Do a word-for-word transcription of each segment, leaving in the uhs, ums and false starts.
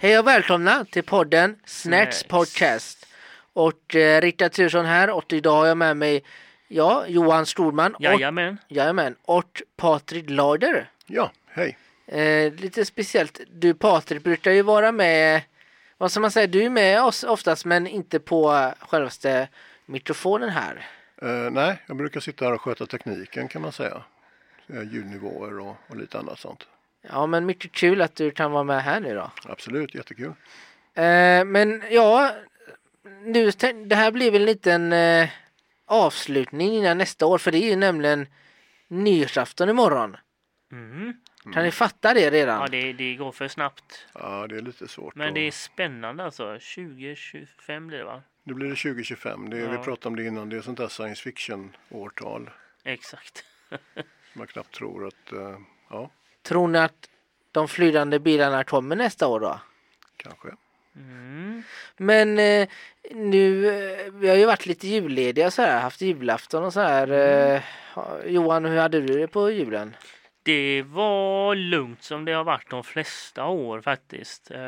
Hej och välkomna till podden Snacks Podcast. Och eh, Rickard Tursson här, och idag har jag med mig ja, Johan Storman och, Jajamän. Jajamän, och Patrik Lauder. Ja, hej. Eh, lite speciellt, du Patrik brukar ju vara med, vad ska man säga, du är med oss oftast men inte på självaste mikrofonen här. Uh, nej, jag brukar sitta här och sköta tekniken kan man säga. Ljudnivåer och, och lite annat sånt. Ja, men mycket kul att du kan vara med här nu då. Absolut, jättekul. Eh, men ja, nu, det här blir väl en liten eh, avslutning innan nästa år, för det är ju nämligen nyårsafton imorgon. Mm. Kan ni fatta det redan? Ja, det, det går för snabbt. Ja, det är lite svårt. Men att... det är spännande alltså. tjugo tjugofem blir det, va? Nu blir det tjugo tjugofem. Det är, ja. Vi pratade om det innan. Det är sånt där science fiction-årtal. Exakt. Man knappt tror att... Uh, ja, Tror ni att de flygande bilarna kommer nästa år då? kanske. Mm. Men eh, nu, eh, vi har ju varit lite jullediga så här, haft julafton och så här. Eh, Johan, hur hade du det på julen? Det var lugnt som det har varit de flesta år faktiskt. Uh,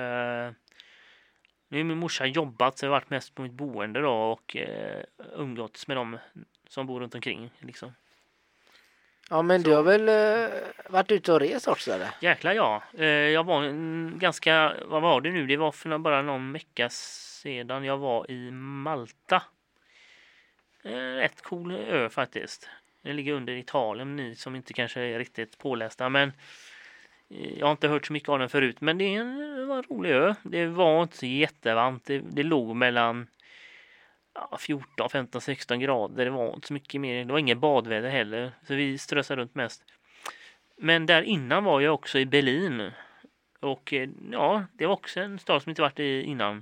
nu är min morsa jobbat så jag har varit mest på mitt boende då och uh, umgåtts med dem som bor runt omkring liksom. Ja, men så. Du har väl uh, varit ute och rest också eller? Jäklar ja. Uh, jag var en ganska, vad var det nu? Det var för bara någon vecka sedan jag var i Malta. Uh, rätt cool ö faktiskt. Den ligger under Italien, ni som inte kanske är riktigt pålästa, men jag har inte hört så mycket av den förut, men det är en, var en rolig ö. Det var inte så jättevarmt, det, det låg mellan ja, fjorton, femton, sexton grader, det var inte så mycket mer, det var ingen badväder heller, så vi strössade runt mest. Men där innan var jag också i Berlin, och ja, det var också en stad som inte varit i innan.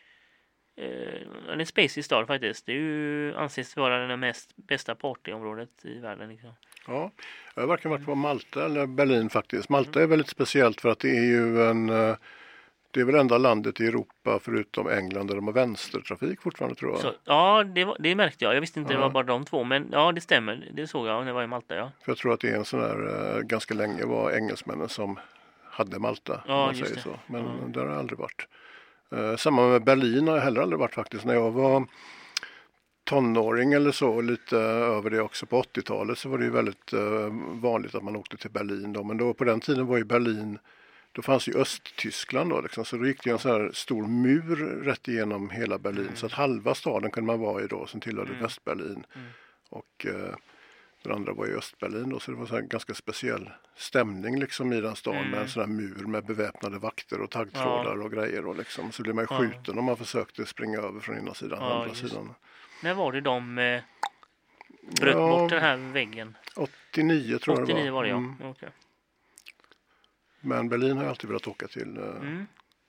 En spacey stad faktiskt. Det är ju anses vara det mest bästa partyområdet i världen liksom. Ja, jag har varken varit på Malta eller Berlin faktiskt. Malta är väldigt speciellt för att det är ju en det är väl enda landet i Europa förutom England där de har vänstertrafik fortfarande tror jag. Så, ja, det, var, det märkte jag. Jag visste inte ja. det var bara de två, men ja, det stämmer. Det såg jag när jag var i Malta, ja. För jag tror att det är en sån där, ganska länge var engelsmännen som hade Malta, ja, om man just säger det. så. Men ja. där har jag aldrig varit. Uh, samma med Berlin har jag heller aldrig varit faktiskt. När jag var tonåring eller så, lite över det också på åttiotalet, så var det ju väldigt uh, vanligt att man åkte till Berlin då. Men då på den tiden var ju Berlin, då fanns ju Östtyskland då liksom, så då gick det en sån här stor mur rätt igenom hela Berlin. Mm. Så att halva staden kunde man vara i då som tillhörde mm. Västberlin. Mm. Och uh, den andra var i Östberlin då, så det var så här ganska speciell stämning liksom i den stan mm. med en sån här mur med beväpnade vakter och taggtrådar ja. och grejer och liksom. Så blev man ju skjuten ja. om man försökte springa över från ena sidan till ja, andra sidan. När var det de eh, bröt ja, bort den här väggen? åttionio tror jag det var. åttionio var det, ja. Mm. Okay. Men Berlin har jag alltid velat åka till. Eh. Mm.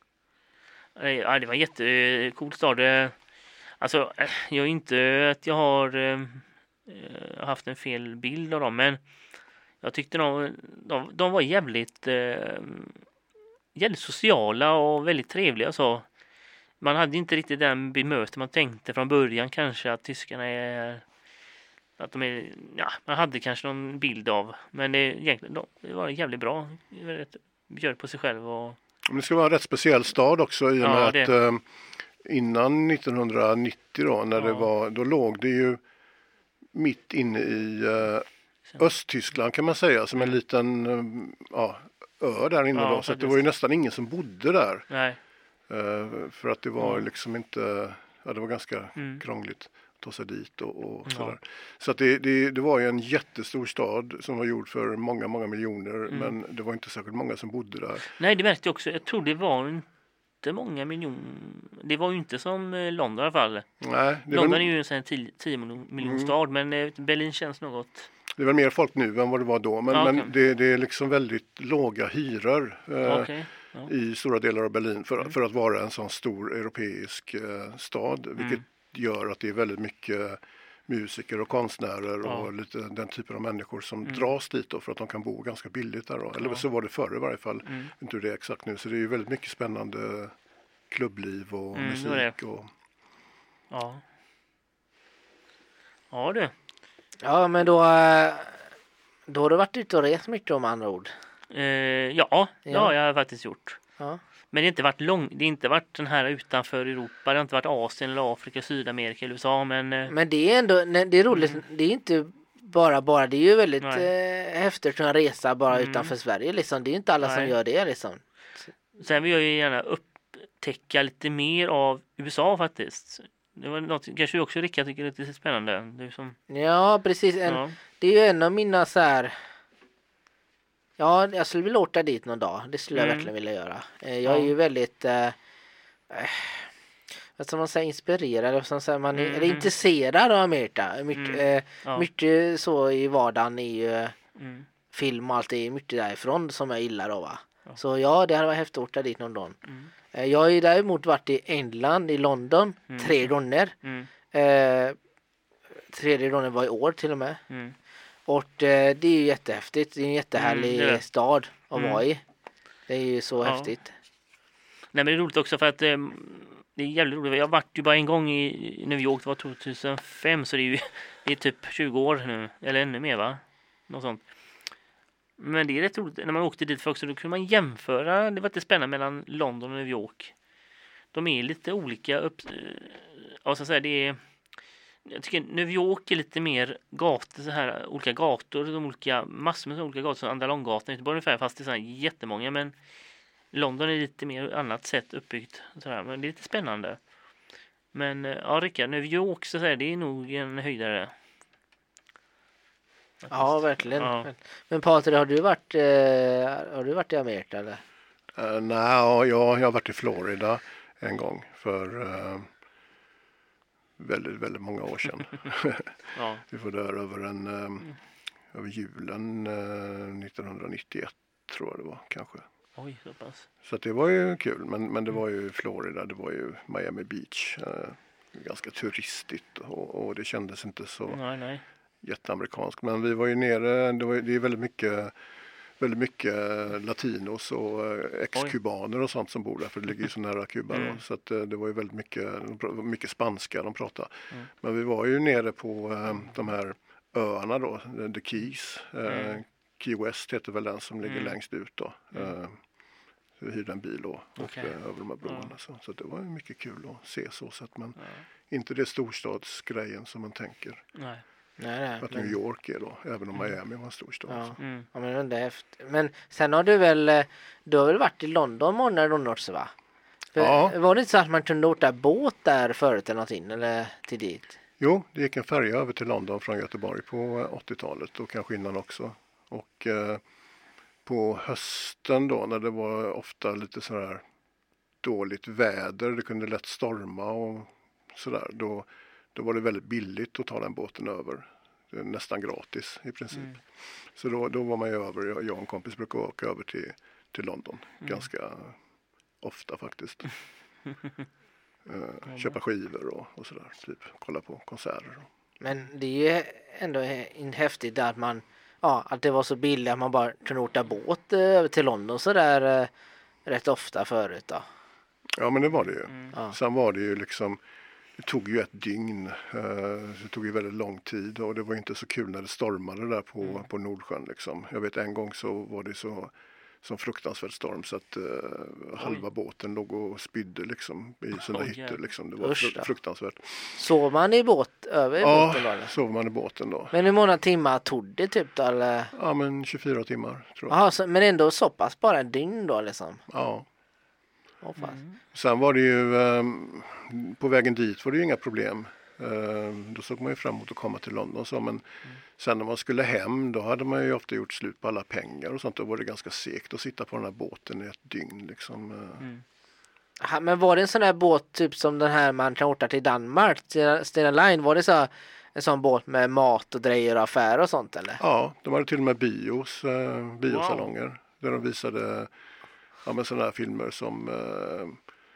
Ja, det var en jättecool stad. Alltså, jag är inte att jag har eh, haft en fel bild av dem, men jag tyckte de, de, de var jävligt eh, jävligt sociala och väldigt trevliga så. Man hade inte riktigt den bemöte man tänkte från början kanske att tyskarna är att de är, ja, man hade kanske någon bild av, men det, egentligen, de, det var jävligt bra, bjöd på sig själv och... Men det ska vara en rätt speciell stad också i och med ja, att eh, innan nittonhundranittio då, när ja. det var, då låg det ju mitt inne i uh, Östtyskland kan man säga, som en liten uh, ja, ö där inne ja, då. Så att det var ju nästan ingen som bodde där. Nej. Uh, för att det var mm. liksom inte, ja det var ganska mm. krångligt att ta sig dit och, och ja. sådär. Så att det, det, det var ju en jättestor stad som var gjord för många, många miljoner. Mm. Men det var inte särskilt många som bodde där. Nej, det märkte jag också. Jag tror det var inte många miljoner. Det var ju inte som London i alla fall. Nej, London väl... är ju en sån här tio miljoner stad, mm. men Berlin känns något... Det är väl mer folk nu än vad det var då. Men, ja, okay. men det, det är liksom väldigt låga hyror eh, okay. ja. i stora delar av Berlin för, mm. för att vara en sån stor europeisk eh, stad. Vilket mm. gör att det är väldigt mycket musiker och konstnärer ja. och lite den typen av människor som mm. dras dit då för att de kan bo ganska billigt där då. Eller ja. så var det förr i varje fall. Mm. Inte hur det är exakt nu. Så det är ju väldigt mycket spännande klubbliv och mm, musik. det det. Och... Ja. Ja du. Ja, men då, då har du varit ute och rest mycket om andra ord. Eh, ja, ja, ja, jag har faktiskt gjort. Ja. Men det har inte varit lång, det har inte varit den här utanför Europa, det har inte varit Asien eller Afrika, Sydamerika eller U S A, men eh, Men det är ändå, nej, det är roligt, Mm. det är inte bara bara, det är ju väldigt Nej. eh, häftigt att kunna resa bara Mm. utanför Sverige liksom. Det är ju inte alla som Nej. gör det liksom. sen vill jag ju gärna upptäcka lite mer av U S A faktiskt. Det var något kanske också Rickard tycker är lite spännande. Det är som, Ja, precis. En, ja. Det är ju en av mina så här. Ja, jag skulle vilja åka dit någon dag. Det skulle jag Mm. verkligen vilja göra. Eh, Jag är Ja. ju väldigt eh, eh, vad ska man säga, inspirerad, vad ska man säga, man är, Mhm. eller intresserad av Amerika. Mycket, Mm. eh, Ja. mycket så i vardagen är ju Mm. film och allt är mycket därifrån som jag gillar då, va. Ja. Så ja, det hade varit häftigt att åka dit någon dag. Mm. Eh, Jag har ju däremot varit i England, i London, Mm. tre gånger. Mm. Eh, tredje gången var i år till och med. Mm. Och eh, det är ju jättehäftigt. Det är en jättehärlig Mm, det är det. stad att Mm. vara i. Det är ju så Ja. häftigt. Nej, men det är roligt också för att eh, det är jävligt roligt. Jag har varit ju bara en gång i i New York, det var tjugohundrafem, så det är ju det är typ tjugo år nu, eller ännu mer, va? Något sånt. Men det är rätt roligt när man åkte dit för också, då kunde man jämföra, det var lite spännande mellan London och New York. De är lite olika upp, eh, ja, så att säga, det är, jag tycker New York är lite mer gator, så här olika gator, de olika massor med olika gator som andra långgatan, inte bara ungefär, fast det är så här jättemånga, men London är lite mer annat sätt uppbyggt så här, men det är lite spännande. Men eh, ja, Rickard, New York så att säga, det är nog en höjdare. Ja, verkligen. Ja. Men Patrik, har du varit eh, har du varit i Amerika eller? Uh, nej, ja, jag har varit i Florida en gång för uh, väldigt, väldigt många år sedan. Ja. Vi var där över, en, um, över julen uh, nittonhundranittioett tror jag det var kanske. Oj, så pass. Så att det var ju kul, men, men det var ju Florida, det var ju Miami Beach. Uh, ganska turistigt och, och det kändes inte så Nej, nej. jätteamerikanskt. Men vi var ju nere, det, var, det är väldigt mycket väldigt mycket latinos och eh, ex-kubaner och sånt som bor där, för det ligger ju så nära Kuba Mm. då. Så att eh, det var ju väldigt mycket, de pr- mycket spanska de pratade. Mm. Men vi var ju nere på eh, de här öarna då, The Keys. Eh, Mm. Key West heter väl den som ligger Mm. längst ut då. Mm. Eh, så vi hyrde en bil och åkte Okej. över de här broarna. Ja. Så, så att det var ju mycket kul att se så sätt, men Ja. inte det storstadsgrejen som man tänker Nej. Nej, nej. att Men, New York är då, även om Miami var en storstad. ja. Så. Mm. Ja, men det är häftigt. Men sen har du väl eh, du har väl varit i London många gånger också, va? För, Ja. Var det inte så att man kunde åka båt där förut eller någonting, eller till dit? Jo, det gick en färja över till London från Göteborg på eh, åttiotalet och kanske innan också. Och eh, på hösten då, när det var ofta lite sådär dåligt väder, det kunde lätt storma och sådär, då, då var det väldigt billigt att ta den båten över. Det är nästan gratis i princip. Mm. Så då, då var man ju över, jag och en kompis brukar åka över till, till London Mm. ganska ofta faktiskt. eh, köpa skivor och, och sådär, typ kolla på konserter. Men det är ju ändå he- häftigt att man, ja, att det var så billigt att man bara kunde åka båt eh, över till London så där eh, rätt ofta förut då. Ja, men det var det ju. Mm. Ja. Sen var det ju liksom, det tog ju ett dygn, eh, det tog ju väldigt lång tid och det var inte så kul när det stormade där på, Mm. på Nordsjön liksom. Jag vet en gång så var det så som fruktansvärt storm så att eh, halva båten låg och spydde liksom i sina Oj, hytter jävlar. liksom. Det var Usch fru- då. fruktansvärt. Sov man i båt, över i Ja, båten då eller? sov man i båten då. Men hur många timmar tog det typ då eller? Ja, men tjugofyra timmar tror jag. Jaha, så, men ändå så pass bara en dygn då liksom? Ja. Åh, fan. Mm. Sen var det ju, ehm, på vägen dit var det ju inga problem. Ehm, då såg man ju fram emot att komma till London. Så, men sen när man skulle hem, då hade man ju ofta gjort slut på alla pengar och sånt. Då var det ganska segt att sitta på den här båten i ett dygn. Liksom. Eh, Mm. Aha, men var det en sån här båt typ som den här man kan åka till Danmark, Stena Stena Line, var det så en sån båt med mat och drejer och affärer och sånt eller? Ja, de hade till och med bios, eh, biosalonger. Där de visade ja, men sådana här filmer som eh,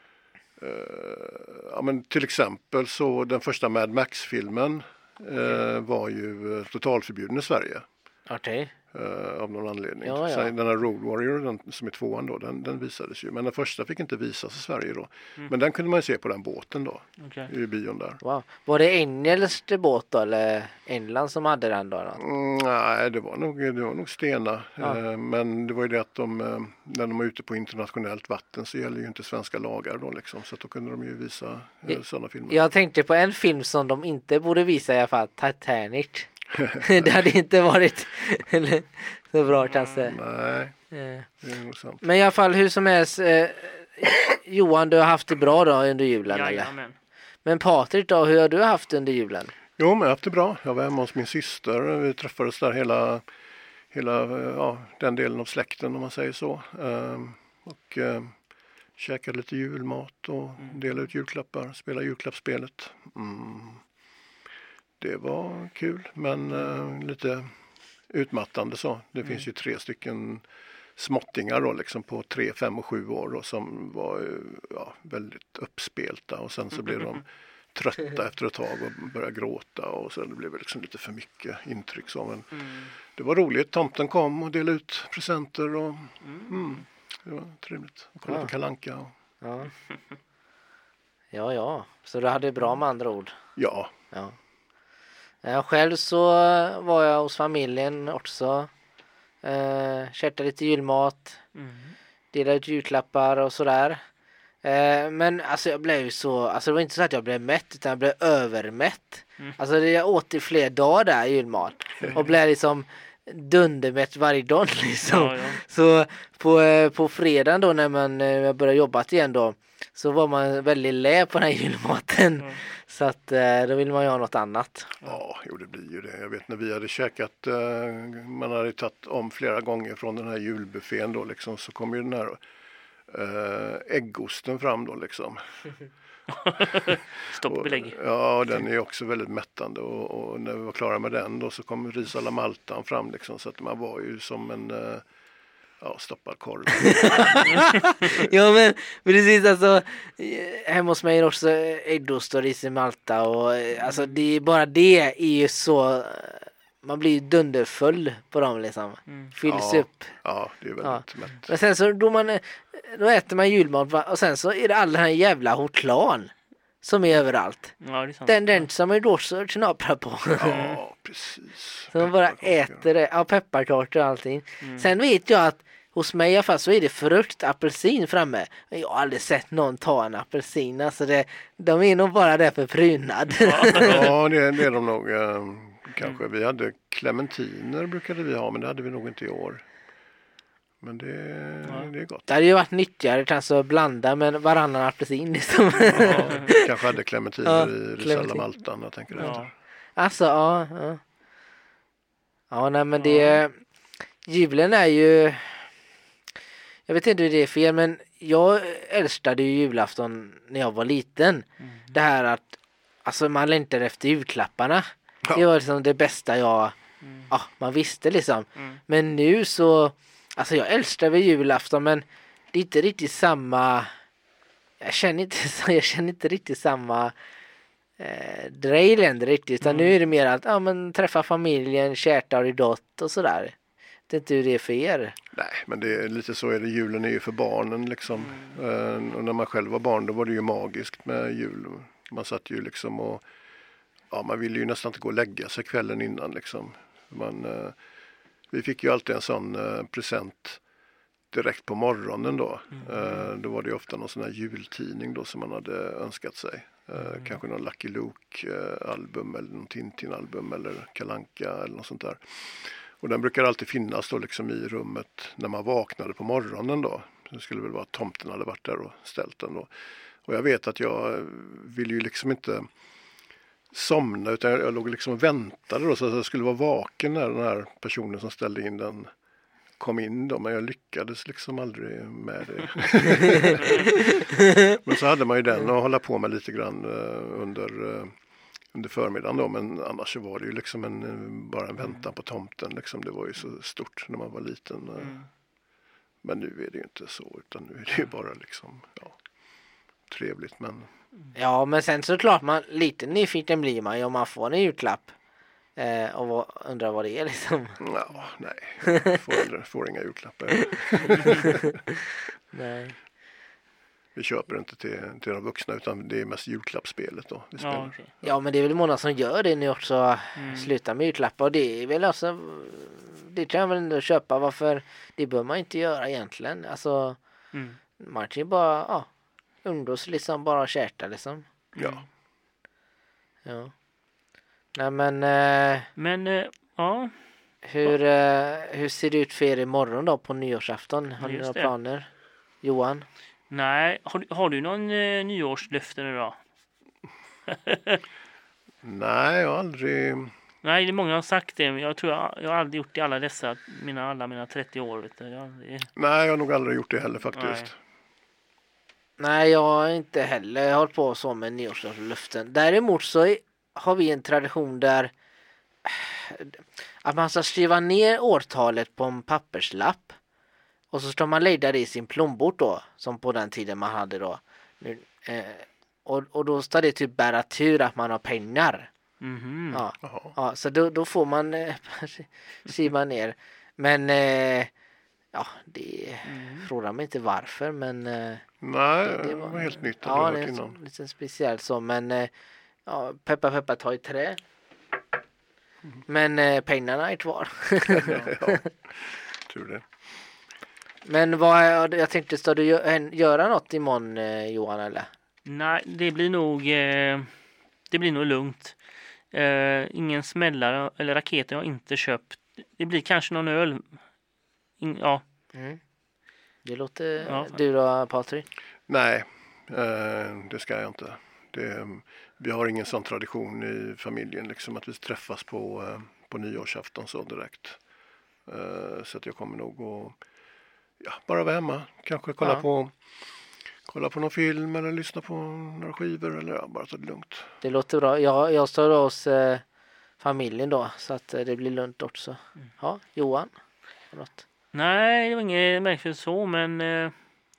eh, ja, men till exempel så den första Mad Max-filmen eh, var ju eh, totalförbjuden i Sverige. Okej. Uh, av någon anledning. Ja, ja. Sen, den här Road Warrior, den, som är tvåan då, den, den visades ju. Men den första fick inte visas i Sverige då. Mm. Men den kunde man ju se på den båten då. Okay. I bion där. Wow. Var det engelskt båt då, eller England som hade den då? Mm, nej, det var nog, det var nog Stena. Ja. Uh, men det var ju det att de, uh, när de var ute på internationellt vatten så gäller ju inte svenska lagar då liksom. Så att då kunde de ju visa uh, sådana filmer. Jag tänkte på en film som de inte borde visa i alla fall, Titanic. Det hade inte varit så bra kanske. Mm, nej, det är nog sant. Men i alla fall hur som helst, eh, Johan, du har haft det bra då under julen, ja, eller? Ja, men. Men Patrik då, hur har du haft under julen? Jo, men jag har haft det bra. Jag var hemma hos min syster. Vi träffades där hela, hela ja, den delen av släkten om man säger så. Ehm, och eh, käkade lite julmat och mm. delade ut julklappar, spelade julklappsspelet. Mm. Det var kul, men uh, lite utmattande så. Det mm. finns ju tre stycken småttingar då, liksom på tre, fem och sju år då, som var ja, väldigt uppspelta och sen så blev de trötta efter ett tag och började gråta och så det blev liksom lite för mycket intryck så. Men mm. det var roligt. Tomten kom och delade ut presenter och mm. Mm, det var trevligt. Och kolla ja. på Kalle Anka. Och... Ja. ja, ja. Så du hade det bra med andra ord? Ja. Ja. Jag själv så var jag hos familjen också. Eh, köpte lite julmat. Mm. Delade ut julklappar och sådär. Eh, men alltså jag blev ju så... Alltså det var inte så att jag blev mätt utan jag blev övermätt. Mm. Alltså jag åt i flera dagar där julmat. Och blev liksom dundermätt varje dag liksom. Ja, ja. Så på, eh, på fredagen då när man eh, började jobba igen då. Så var man väldigt lä på den här julmaten. Mm. Så att eh, då vill man ju ha något annat. Ja, jo det blir ju det. Jag vet när vi hade käkat, eh, man hade tagit om flera gånger från den här julbuffén då liksom, så kom ju den här eh, äggosten fram då liksom. Stoppbelägg. Ja, den är ju också väldigt mättande och, och när vi var klara med den då så kom ris alla maltan fram liksom, så att man var ju som en... Eh, Ja, stoppad korv. Ja, men precis alltså hemma hos mig är också äggost och ris i Malta och alltså det är bara det är ju så man blir dunderfull på dem liksom. Mm. Fylls ja, upp. Ja, det är väldigt ja. mätt. Men sen så då man då äter man julmat och sen så är det all den här jävla hotlan som är överallt. Ja, det är sant. Den den som är då så knaprar på. Ja, precis. Så man bara äter det. Ja, pepparkakor och allting. Mm. Sen vet jag att hos mig i alla fall så är det frukt, apelsin framme. Jag har aldrig sett någon ta en apelsin. Alltså det, de är nog bara där för prunad. Ja, det, det är de nog. Eh, kanske. Mm. Vi hade clementiner brukade vi ha, men det hade vi nog inte i år. Men det, ja. det är gott. Det hade ju varit nyttigare kanske att blanda med varannan apelsin. Liksom. Ja, kanske hade clementiner ja, i Risella Maltan, jag tänker ja. efter. Alltså, ja. Ja, ja nej men det... Julen är ju... Jag vet inte hur det är för er, men jag älskade ju julafton när jag var liten. Mm. Det här att alltså man längtar efter julklapparna. Ja. Det var liksom det bästa jag... Mm. Ja, man visste liksom. Mm. Men nu så... Alltså jag älskar väl julafton, men det är inte riktigt samma... Jag känner inte, jag känner inte riktigt samma eh, drej länder riktigt. Utan mm. nu är det mer att ja, men, träffa familjen, käta och dott och sådär. Det är inte hur det är för er. Nej, men det är lite så är det. Julen är ju för barnen liksom. Mm. Och när man själv var barn då var det ju magiskt med jul. Man satt ju liksom och ja, man ville ju nästan inte gå och lägga sig kvällen innan liksom. Man, vi fick ju alltid en sån present direkt på morgonen då. Mm. Då var det ju ofta någon sån här jultidning då som man hade önskat sig. Mm. Kanske någon Lucky Luke-album eller någon Tintin-album eller Kalle Anka eller något sånt där. Och den brukar alltid finnas då liksom i rummet när man vaknade på morgonen då. Det skulle väl vara att tomten hade varit där och ställt den då. Och jag vet att jag ville ju liksom inte somna utan jag låg liksom och väntade då så att jag skulle vara vaken när den här personen som ställde in den kom in då. Men jag lyckades liksom aldrig med det. Men så hade man ju den att hålla på med lite grann under... under förmiddagen då, men annars så var det ju liksom en, bara en väntan på tomten liksom. Det var ju så stort när man var liten. Mm. Men nu är det ju inte så, utan nu är det ju bara liksom, ja, trevligt, men... Ja, men sen så klart man, lite nyfiken blir man ju om man får en julklapp. Eh, och vad, undrar vad det är liksom. Ja, nej. Jag får, får inga julklappar. Nej. Vi köper inte till, till de vuxna utan det är mest julklappsspelet då vi spelar. Ja, okej. Ja, men det är väl många som gör det nu också. Mm. Sluta med julklappar. Och det är väl alltså, det kan jag väl ändå köpa. Varför? Det bör man inte göra egentligen. Alltså, Mm. man kan ju bara, ja, umgås liksom, bara käta liksom. Ja. Ja. Nej, men eh, Men eh, ja, hur, eh, hur ser det ut för er imorgon då på nyårsafton? Har ni Just några det. planer? Johan? nej. Har, du- har du någon eh, nyårslöfte nu då? Nej, jag har aldrig... Nej, det är många som har sagt det. Men jag tror jag, jag har aldrig gjort det i alla dessa, mina, alla mina trettio år. Vet du. Jag, har aldrig- Nej, jag har nog aldrig gjort det heller faktiskt. Nej. Nej, jag har inte heller hållit på så med nyårslöften. Däremot så är, har vi en tradition där att man ska skriva ner årtalet på en papperslapp och så ska man lägga det i sin plånbok då, som på den tiden man hade då. Nu, eh, och, och då ska det typ bära tur att man har pengar. Mhm. Ja, Jaha. ja, så då, då får man eh, skriva ner. Men eh, ja, det Mm. frågar mig inte varför, men eh, Nej, det, det var helt nytt. Ja, Ja, det hört är så, innan. lite speciellt så, men eh, ja, peppa peppa ta i trä. Men eh, pengarna är kvar. Ja, tur det. Men vad är, jag tänkte, ska du gö- göra något imorgon eh, Johan eller? Nej, det blir nog eh, det blir nog lugnt. Eh, ingen smällare eller raketer jag har inte köpt. Det blir kanske någon öl. In, ja, Mm. Det låter, Ja. du då Patrik? Nej, eh, det ska jag inte. Det, vi har ingen sån tradition i familjen liksom att vi träffas på, eh, på nyårsafton så direkt. Eh, så att jag kommer nog att ja, bara vara hemma. Kanske kolla, Ja. på, kolla på någon film eller lyssna på några skivor eller ja, bara ta det lugnt. Det låter bra. Jag, jag står då hos eh, familjen då, så att eh, det blir lugnt också. Ja, Johan? Något? nej, det var inget märkligt så, men eh,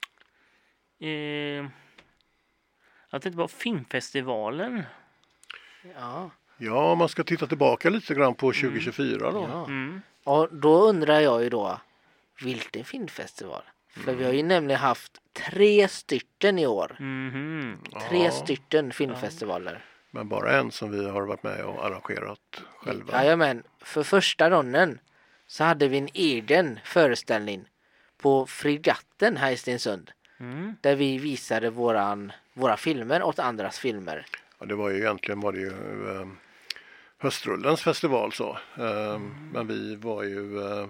eh, jag tänkte på filmfestivalen. Ja. Ja, man ska titta tillbaka lite grann på tjugo tjugofyra då. ja. Mm. Och då undrar jag ju då, vilken filmfestival? För vi har ju nämligen haft tre stycken i år. Mhm. Tre Ja, stycken filmfestivaler. men bara en som vi har varit med och arrangerat själva. Jajamän, för första gången så hade vi en egen föreställning på Fregatten här i Stensund. Mm. Där vi visade våran, våra filmer åt andras filmer. Ja, det var ju egentligen var det ju eh, höstrullens festival så. Eh, Men vi var ju, eh,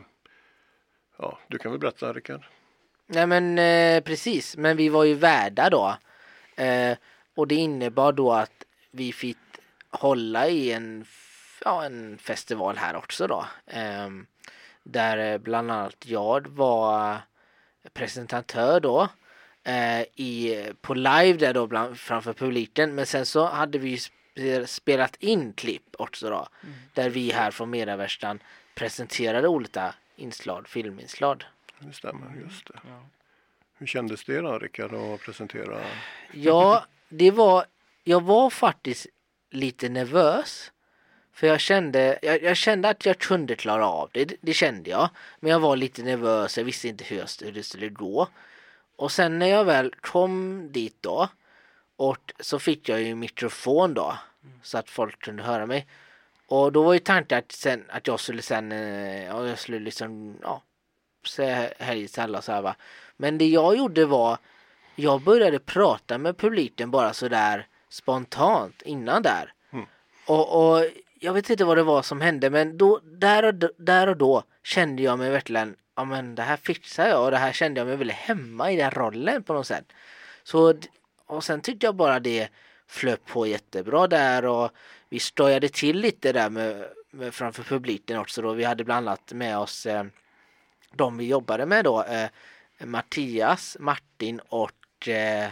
ja du kan väl berätta Rickard? Nej men eh, precis, men vi var ju värdar då. Eh, och det innebar då att vi fick hålla i en, f- ja, en festival här också då. Eh, där eh, bland annat jag var presentatör då. Eh, i, på live där då bland, framför publiken. Men sen så hade vi sp- spelat in klipp också då. Där vi här från Medavärlden presenterade olika inslag, filminslag. Det stämmer, just det. Ja. Hur kändes det då Rickard att presentera? Ja, det var, jag var faktiskt lite nervös. För jag kände, jag, jag kände att jag kunde klara av det, det, det kände jag. Men jag var lite nervös, jag visste inte hur, jag, hur det skulle gå. Och sen när jag väl kom dit då, och så fick jag ju mikrofon då, så att folk kunde höra mig. Och då var ju tanken att, sen, att jag skulle sen, eh, ja, jag skulle liksom, ja, säga hej till alla så här va. Men det jag gjorde var, jag började prata med publiken bara så där spontant innan där. Mm. Och, och jag vet inte vad det var som hände, men då, där, och, då- där och då kände jag mig verkligen, ja men det här fixar jag och det här kände jag mig väldigt hemma i den rollen på något sätt. Så, d- och sen tyckte jag bara det flöt på jättebra där och vi stojade till lite där med, med framför publiken också då. Vi hade bland annat med oss eh, de vi jobbade med då, eh, Mattias, Martin och eh,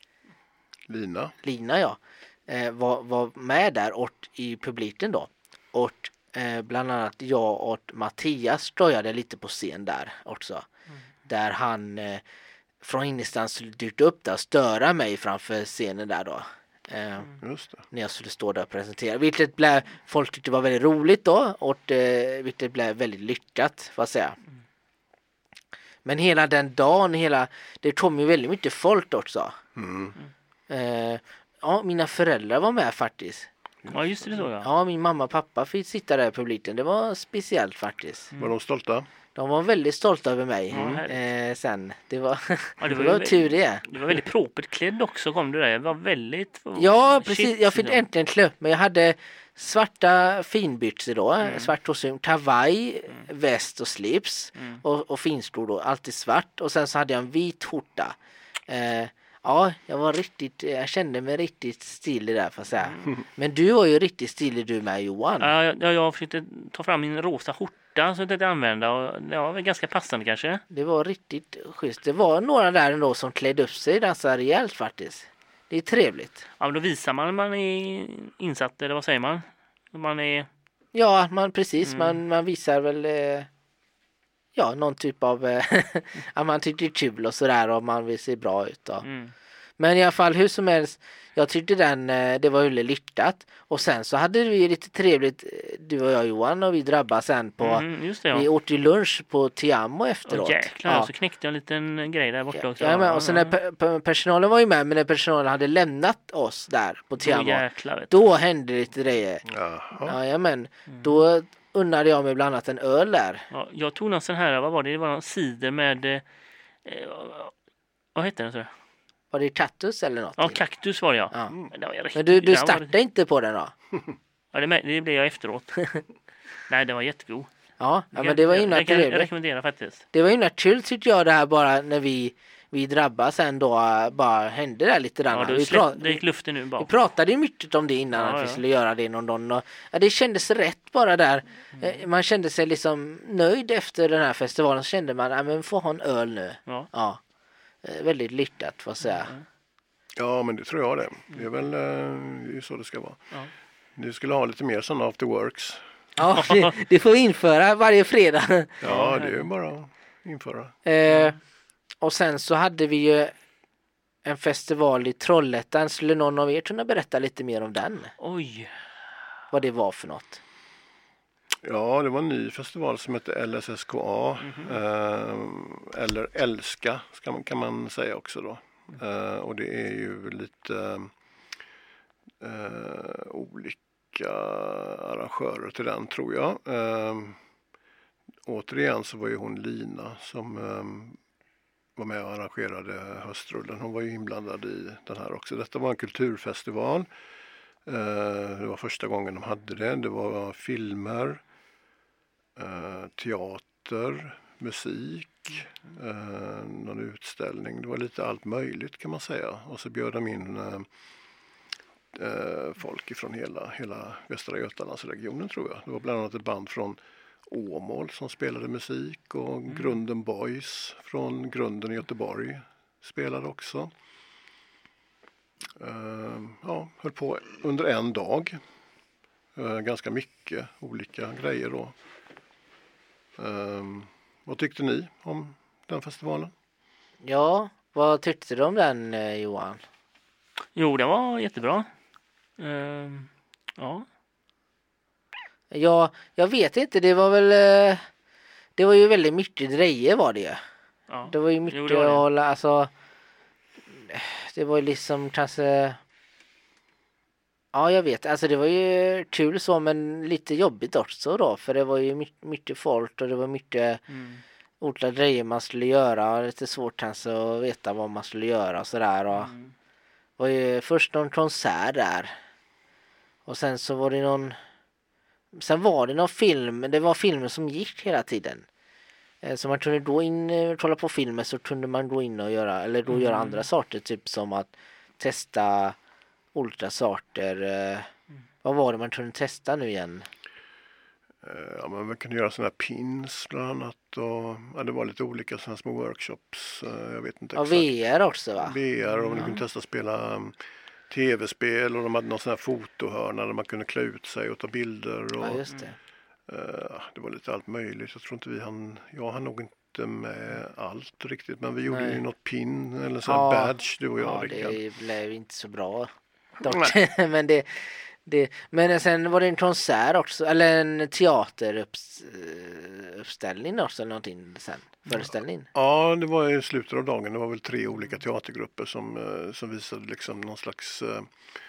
Lina? Lina ja, eh, var, var med där och i publiken då. Och eh, bland annat jag och Mattias stojade lite på scen där också. Där han eh, från ingenstans dykt upp där och störa mig framför scenen där då. Eh, Just det. när jag skulle stå där och presentera. Vilket blev, folk tyckte var väldigt roligt då och eh, vilket blev väldigt lyckat, får jag säga. Men hela den dagen, hela, det kom ju väldigt mycket folk också. Mm. Eh, ja, mina föräldrar var med faktiskt. Ja, just det, så ja. Ja, min mamma och pappa fick sitta där i publiken. Det var speciellt faktiskt. Var de stolta? De var väldigt stolta över mig. Mm. Eh, sen. Det var, Ja, det det var, var ju tur det. Du var väldigt propert klädd också, kom du där. Det var väldigt... Ja, Shit, precis. Jag fick liksom. äntligen klä upp mig. Jag hade svarta finbyxor då. Mm. Svart kostym, kavaj, väst och slips. Mm. Och, och finskor då. Alltid svart. Och sen så hade jag en vit skjorta. Eh, ja, jag var riktigt... Jag kände mig riktigt stilig där, får jag säga. Mm. Men du var ju riktigt stilig du med, Johan. Ja, jag, jag försökte ta fram min rosa skjorta så att jag använda. Och det var väl ganska passande kanske. Det var riktigt schysst. Det var några där ändå som klädde upp sig ganska rejält faktiskt. Det är trevligt. Ja, men då visar man att man är insatt, eller vad säger man? Man är... Ja, att man precis, Mm. man, man visar väl eh, ja, någon typ av eh, att man tycker det är kul och sådär och man vill se bra ut. Då. Mm. Men i alla fall hur som helst, jag tyckte den, eh, det var väldigt lyckat. Och sen så hade vi lite trevligt, eh, du och jag Johan, och vi drabbade sen på, Mm, just det, ja. vi åt ju lunch på Tiamo efteråt. Åh, jäklar, Ja. så knäckte jag en liten grej där borta också. Ja, men, och sen när pe- pe- personalen var ju med, men när personalen hade lämnat oss där på Tiamo, Åh, jäklar, vet du. då hände lite grejer. Jaha. Ja, men då unnade jag mig bland annat en öl där. Ja, jag tog någon sån här, vad var det? Det var någon cider med... Eh, vad hette den så? Var det Cactus eller något? Ja, kaktus var det, ja. Ja. Men, det var riktigt, Men du, du den var- startade inte på den då? Ja, det, det blev jag efteråt. Nej, den var jättegod. Ja, ja men det var himla jag, jag, jag trevligt. rekommenderar faktiskt. Det var himla kul tyckte jag det här bara när vi, vi drabbades sen då bara hände det lite Ja, grann. då vi, släpp, pra- det gick luften nu bara. vi pratade ju mycket om det innan Ja, att vi ja. skulle göra det någon dag. Och, ja, det kändes rätt bara där. Eh, Man kände sig liksom nöjd efter den här festivalen. Så kände man att ja, men får ha en öl nu. Ja. Ja. Eh, Väldigt lyckat får jag säga. Ja, men det tror jag det. Det är väl eh, det är så det ska vara. Ja. Ni skulle ha lite mer sådana after works. Ja, det, det får vi införa varje fredag. Ja, det är ju bara att införa. Eh, och sen så hade vi ju en festival i Trollhättan. Skulle någon av er kunna berätta lite mer om den? Oj. Vad det var för något? Ja, det var en ny festival som heter L S S K A. eh, eller Älska ska man, kan man säga också då. Eh, och det är ju lite eh, olika arrangörer till den tror jag. Eh, återigen så var ju hon Lina som eh, var med och arrangerade höstrullen. Hon var ju inblandad i den här också. Detta var en kulturfestival. Eh, det var första gången de hade det. Det var filmer, eh, teater, musik, eh, någon utställning. Det var lite allt möjligt kan man säga. Och så bjöd de in eh, eh, folk ifrån hela, hela Västra Götalandsregionen tror jag. Det var bland annat ett band från Åmål som spelade musik och Mm. Grunden Boys från Grunden i Göteborg spelade också. Uh, ja, höll på under en dag. Uh, ganska mycket olika grejer då. Uh, vad tyckte ni om den festivalen? Ja, vad tyckte du om den eh, Johan? Jo, det var jättebra. Ehm, ja. Ja, jag vet inte. Det var väl... Eh, det var ju väldigt mycket grejer var det ju. ja. Det var ju mycket Jo, det var det. att hålla... Alltså, det var ju liksom kanske... Ja, jag vet. Alltså det var ju kul så, men lite jobbigt också då. För det var ju mycket, mycket folk och det var mycket Mm. olika grejer man skulle göra. Lite svårt kanske att veta vad man skulle göra och sådär. Och Mm. det var ju först någon konsert där. Och sen så var det någon... Sen var det någon film. Det var filmer som gick hela tiden. Eh, Så man kunde då in, eh, kolla på filmer så kunde man gå in och göra, eller då göra andra saker. Typ som att testa olika sorter. eh, Vad var det man kunde testa nu igen? Uh, ja, men man kunde göra sådana här pins bland annat. Och, ja, det var lite olika sådana små workshops. Uh, jag vet inte Ja, exakt. V R också va? V R och man kunde testa spela um, tv-spel och de hade någon sån här fotohörna där man kunde klä ut sig och ta bilder. Och, Ja, just det. uh, det var lite allt möjligt. Jag tror inte vi hann, jag hann nog inte med allt riktigt. Men vi gjorde Nej. ju något pin eller sån här Ja. badge du och jag Ja, Rickard. det blev inte så bra. dock. men det, det, men sen var det en konsert också, eller en teateruppställning också, eller någonting sen, föreställning. Ja, det var i slutet av dagen. Det var väl tre olika teatergrupper som, eh, som visade liksom någon slags eh,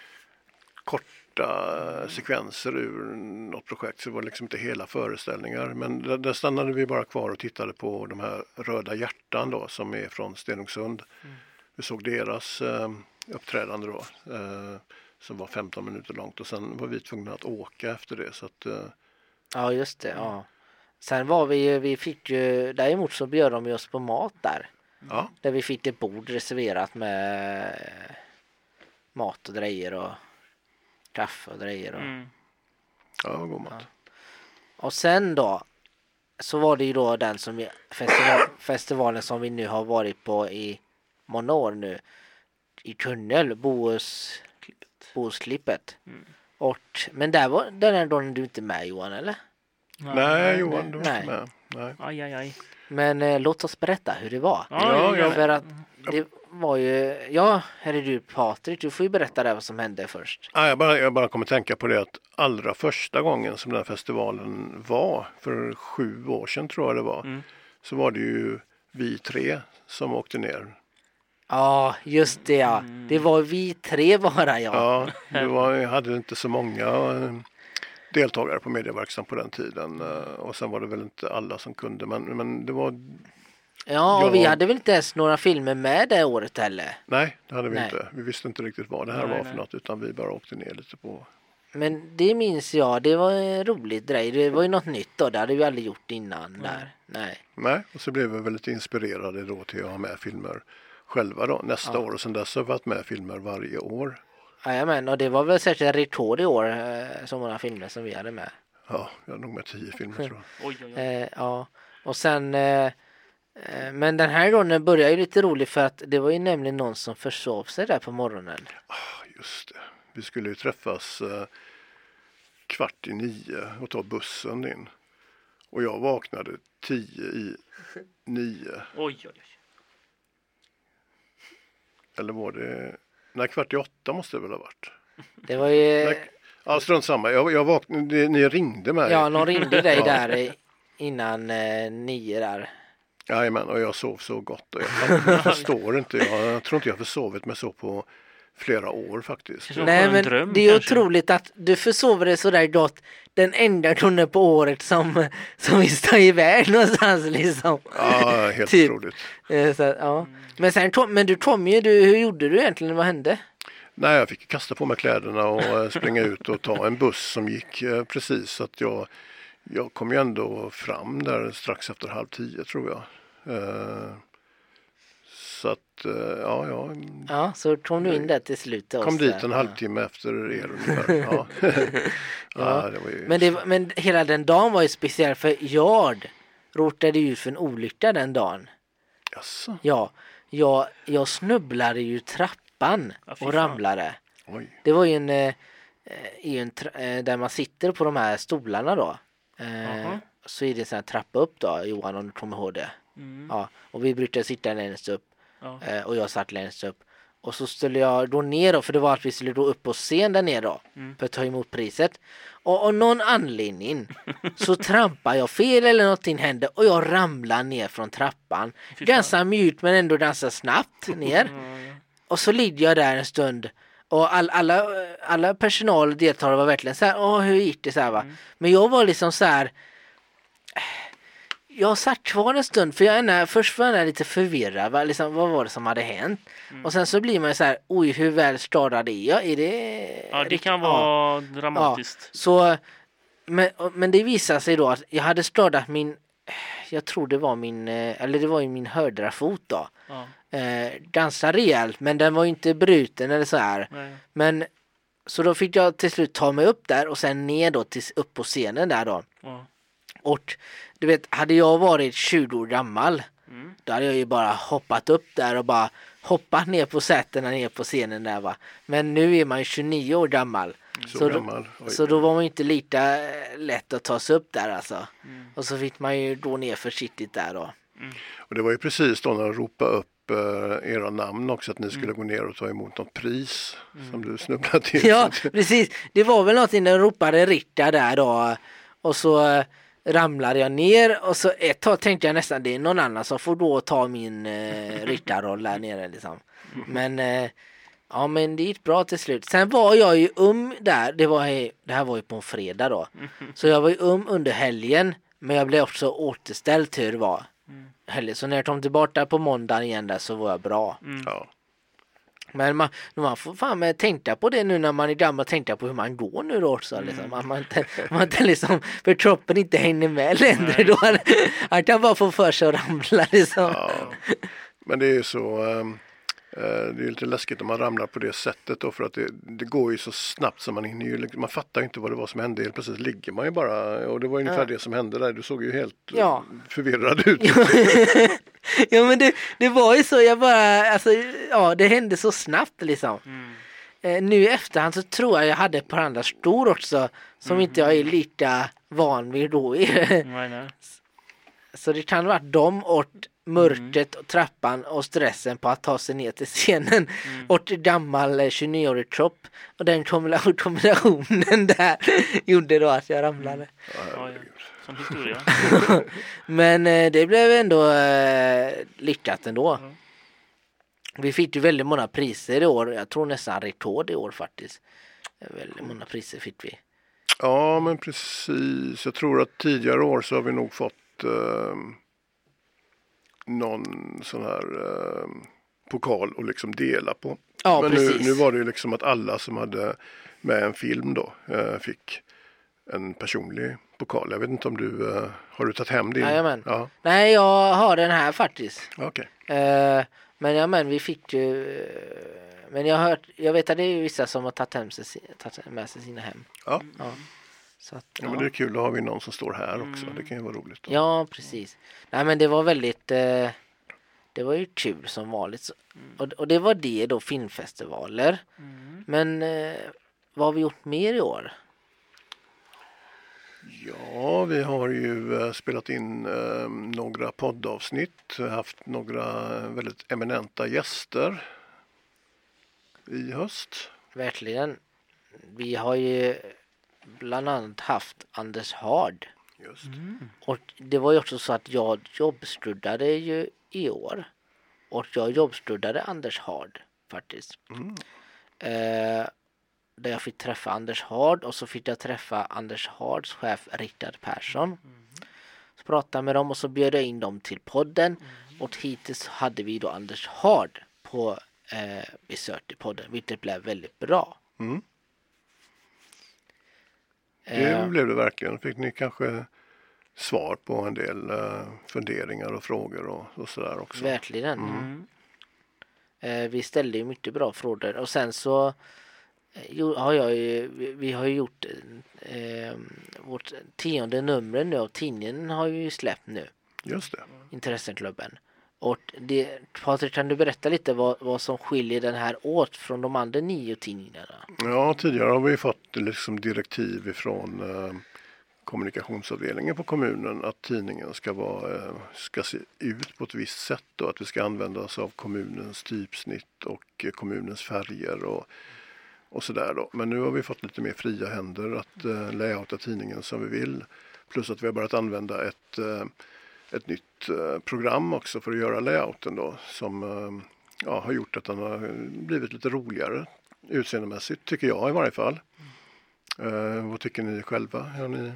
korta sekvenser ur något projekt. Så det var liksom inte hela föreställningar. Men där, där stannade vi bara kvar och tittade på de här Röda hjärtan då, som är från Stenungsund. Mm. Vi såg deras eh, uppträdande då. Eh, som var femton minuter långt. Och sen var vi tvungna att åka efter det. Så att, eh, ja, just det. Ja. Sen var vi ju, vi fick ju, däremot så bjöd de oss på mat där. Ja. Där vi fick ett bord reserverat med mat och grejer och kaffe och grejer. Och, Mm. Ja, god mat. ja. Och sen då så var det ju då den som vi, festival, festivalen som vi nu har varit på i många år nu. I Tunnel, Bohus, Bohusklippet. Mm. Och, men där var den här dagen du inte med, Johan, eller? Ja, Nej, Johan, du var nej. inte med. Nej. Aj, aj, aj. Men eh, låt oss berätta hur det var. Ja, Ja, ja, För att det var ju, ja, här är du Patrik, du får ju berätta det vad som hände först. Ja, jag, bara, jag bara kommer tänka på det att allra första gången som den här festivalen var, för sju år sedan tror jag det var, Mm. så var det ju vi tre som åkte ner. Ja, just det ja. Det var vi tre bara, ja. Ja, det var, jag hade inte så många eh, deltagare på Medieverkstan på den tiden eh, och sen var det väl inte alla som kunde, men, men det var, Ja, och Ja. vi hade väl inte ens några filmer med det året heller. nej det hade vi Nej. inte. Vi visste inte riktigt vad det här Nej, var nej. för något, utan vi bara åkte ner lite på. Men det minns jag, det var en rolig grej. Det var ju något nytt då, det hade vi aldrig gjort innan där. Nej. Nej, och så blev vi väldigt inspirerade då till att ha med filmer själva då nästa Ja. år, och sen dess har vi varit med filmer varje år. Jajamän, och det var väl säkert rekord i år, eh, så många filmer som vi hade med. Ja, jag har nog med tio filmer tror jag. Oj, oj, oj. Eh, ja, och sen eh, eh, men den här gången började ju lite roligt för att det var ju nämligen någon som försov sig där på morgonen. Ah, just det. Vi skulle ju träffas eh, kvart i nio och ta bussen in. Och jag vaknade tio i nio. Oj, oj, oj. Eller var det... Nej, kvart i åtta måste det väl ha varit. Det var ju, Nej, ja, strunt samma. Jag, jag vaknade, ni ringde mig. ja, någon ringde dig Ja. där i- innan eh, nio där. Jajamän, och jag sov så gott. Och jag, jag förstår inte. Jag, jag tror inte jag har försovit mig så på flera år faktiskt. Kanske Nej, en men dröm, det är kanske. otroligt att du försover dig sådär gott den enda gången på året som, som vi står iväg någonstans liksom. Ja, helt Typ. otroligt. Eh, Så, att, ja. Men sen Tom, men du Tommy, du, hur gjorde du egentligen? Vad hände? Nej, jag fick kasta på mig kläderna och eh, springa ut och ta en buss som gick eh, precis, så att jag, jag kom ju ändå fram där strax efter halv tio tror jag. Eh, så att, eh, ja, jag Ja, så kom du in där till slut. kom också. dit en Ja. halvtimme efter er ungefär. Ja. Ja, det var ju... Men, det, var- men hela den dagen var ju speciell för jag råkade ut för en olycka den dagen. Jaså? Ja, jag, jag snubblade ju trappan Ja, fy och fan. ramlade. Oj. Det var ju en, eh, i en tra- eh, där man sitter på de här stolarna då. Eh, Jaha. så är det en sån här trappa upp då, Johan, om du kommer ihåg det. Mm. Ja, och vi brukade sitta längst upp Ja. eh, och jag satt längst upp. Och så skulle jag då ner då, för det var att vi skulle då upp på scen där nere då, Mm. för att ta emot priset. Och av någon anledning så trampar jag fel eller någonting händer och jag ramlar ner från trappan. Fy fan. Ganska mjukt men ändå ganska snabbt ner. Ja, ja. Och så ligger jag där en stund. Och all, alla, alla personal och deltagare var verkligen så här, åh hur gick det så här va. Mm. Men jag var liksom så här. Jag satt kvar en stund för jag är när, först var jag lite förvirrad. Va? Liksom, vad var det som hade hänt? Mm. Och sen så blir man ju så här, oj hur väl skadad är jag? Är det... Ja, det rikt- kan Ja. vara dramatiskt. Så, men, men det visade sig då att jag hade skadat min, jag tror det var min, eh, eller det var ju min högerfot då. Ja. Eh, ganska rejält, men den var ju inte bruten eller så här. Nej. Men så då fick jag till slut ta mig upp där och sen ner då till, upp på scenen där då. Ja. Och du vet, hade jag varit tjugo år gammal, Mm. då hade jag ju bara hoppat upp där och bara hoppat ner på sätena ner på scenen där va. Men nu är man ju tjugonio år gammal. Så, Så, gammal. då, Oj. så då var man ju inte lika eh, lätt att ta sig upp där alltså. Mm. Och så fick man ju gå ner försiktigt där då. Och det var ju precis då när de ropade upp upp eh, era namn också, att ni skulle Mm. gå ner och ta emot något pris Mm. som du snubblade till. Ja, precis. Det var väl någonting när de ropade Rickard där då. Och så eh, ramlade jag ner och så ett tag tänkte jag nästan det är någon annan som får då ta min eh, Rickard-roll där nere liksom. Men eh, ja, men det gick bra till slut. Sen var jag ju um där. Det, var, det här var ju på en fredag då. Så jag var ju um under helgen. Men jag blev också återställd till hur det var. Helgen. Så när jag kom tillbaka på måndagen igen där så var jag bra. Mm. Ja. Men man, man får fan med tänka på det nu när man är gammal, tänka på hur man går nu då också. Liksom. Att man inte, man inte liksom, för kroppen inte hänger med längre då. Han kan bara få för sig att ramla liksom. Ja. Men det är ju så, ehm, eh, det är lite läskigt om man ramlar på det sättet då, för att det, det går ju så snabbt så man hinner ju, liksom- man fattar ju inte vad det var som hände. Helt plötsligt ligger man ju bara, och det var ungefär Ja. det som hände där. Du såg ju helt eh, Ja. förvirrad ut. Ja men det, det var ju så, jag bara, alltså, ja det hände så snabbt liksom. Mm. Eh, nu i efterhand så tror jag jag hade ett par andra stor också som Mm. inte jag är lika van vid då. Nej, nej. Så det kan ha varit dem och mörkret och trappan och stressen på att ta sig ner till scenen Mm. och gammal tjugonioårig kropp och den kombina- kombinationen där gjorde då att jag ramlade. Ja, Ja, ja. herregud. Som historia. Men eh, det blev ändå eh, lyckat ändå. Mm. Vi fick ju väldigt många priser i år. Jag tror nästan rekord i år faktiskt. Väldigt många priser fick vi. Ja, men precis. Jag tror att tidigare år så har vi nog fått eh, någon sån här eh, pokal att liksom dela på. Ja, men nu, precis. nu var det ju liksom att alla som hade med en film då eh, fick en personlig pokal. Jag vet inte om du, eh, har du tagit hem din? Jajamän. Ja, Nej, jag har den här faktiskt. okej. Eh, men ja, men vi fick ju... eh, Men jag har hört, jag vet att det är vissa som har tagit, hem sig, si- tagit med sig sina hem. Ja. Ja. Så att, Ja, men det är kul, då har vi någon som står här också. Mm. Det kan ju vara roligt. Då. Ja, precis. Nej, men det var väldigt... Eh, det var ju kul som vanligt. Så, och, och det var det då, filmfestivaler. Mm. Men eh, vad har vi gjort mer i år? Ja, vi har ju eh, spelat in eh, några poddavsnitt, haft några väldigt eminenta gäster i höst. Verkligen. Vi har ju bland annat haft Anders Hard. Just. Mm. Och det var ju också så att jag jobbstuderade ju i år. Och jag jobbstuderade Anders Hard faktiskt. Mm. Eh, där jag fick träffa Anders Hard och så fick jag träffa Anders Hards chef Rickard Persson. Så pratade med dem och så bjöd jag in dem till podden. Och hittills hade vi då Anders Hard på eh, besök i podden, vilket blev väldigt bra. Mm. Det Eh, blev det verkligen. Fick ni kanske svar på en del eh, funderingar och frågor och, och sådär också. verkligen. Mm. Eh, vi ställde ju mycket bra frågor och sen så eh, jo, har jag ju, vi, vi har ju gjort eh, vårt tionde nummer nu av tidningen har ju släppt nu, Just det. Intressenklubben. Och det, Patrik, kan du berätta lite vad, vad som skiljer den här åt från de andra nio tidningarna? Ja, tidigare har vi fått liksom direktiv ifrån eh, kommunikationsavdelningen på kommunen att tidningen ska, vara, eh, ska se ut på ett visst sätt och att vi ska använda oss av kommunens typsnitt och eh, kommunens färger och, och sådär då. Men nu har vi fått lite mer fria händer att eh, layouta tidningen som vi vill. Plus att vi har börjat använda ett, eh, ett nytt eh, program också för att göra layouten då som eh, ja, har gjort att den har blivit lite roligare utseendemässigt, tycker jag i varje fall. Eh, vad tycker ni själva? Har ni...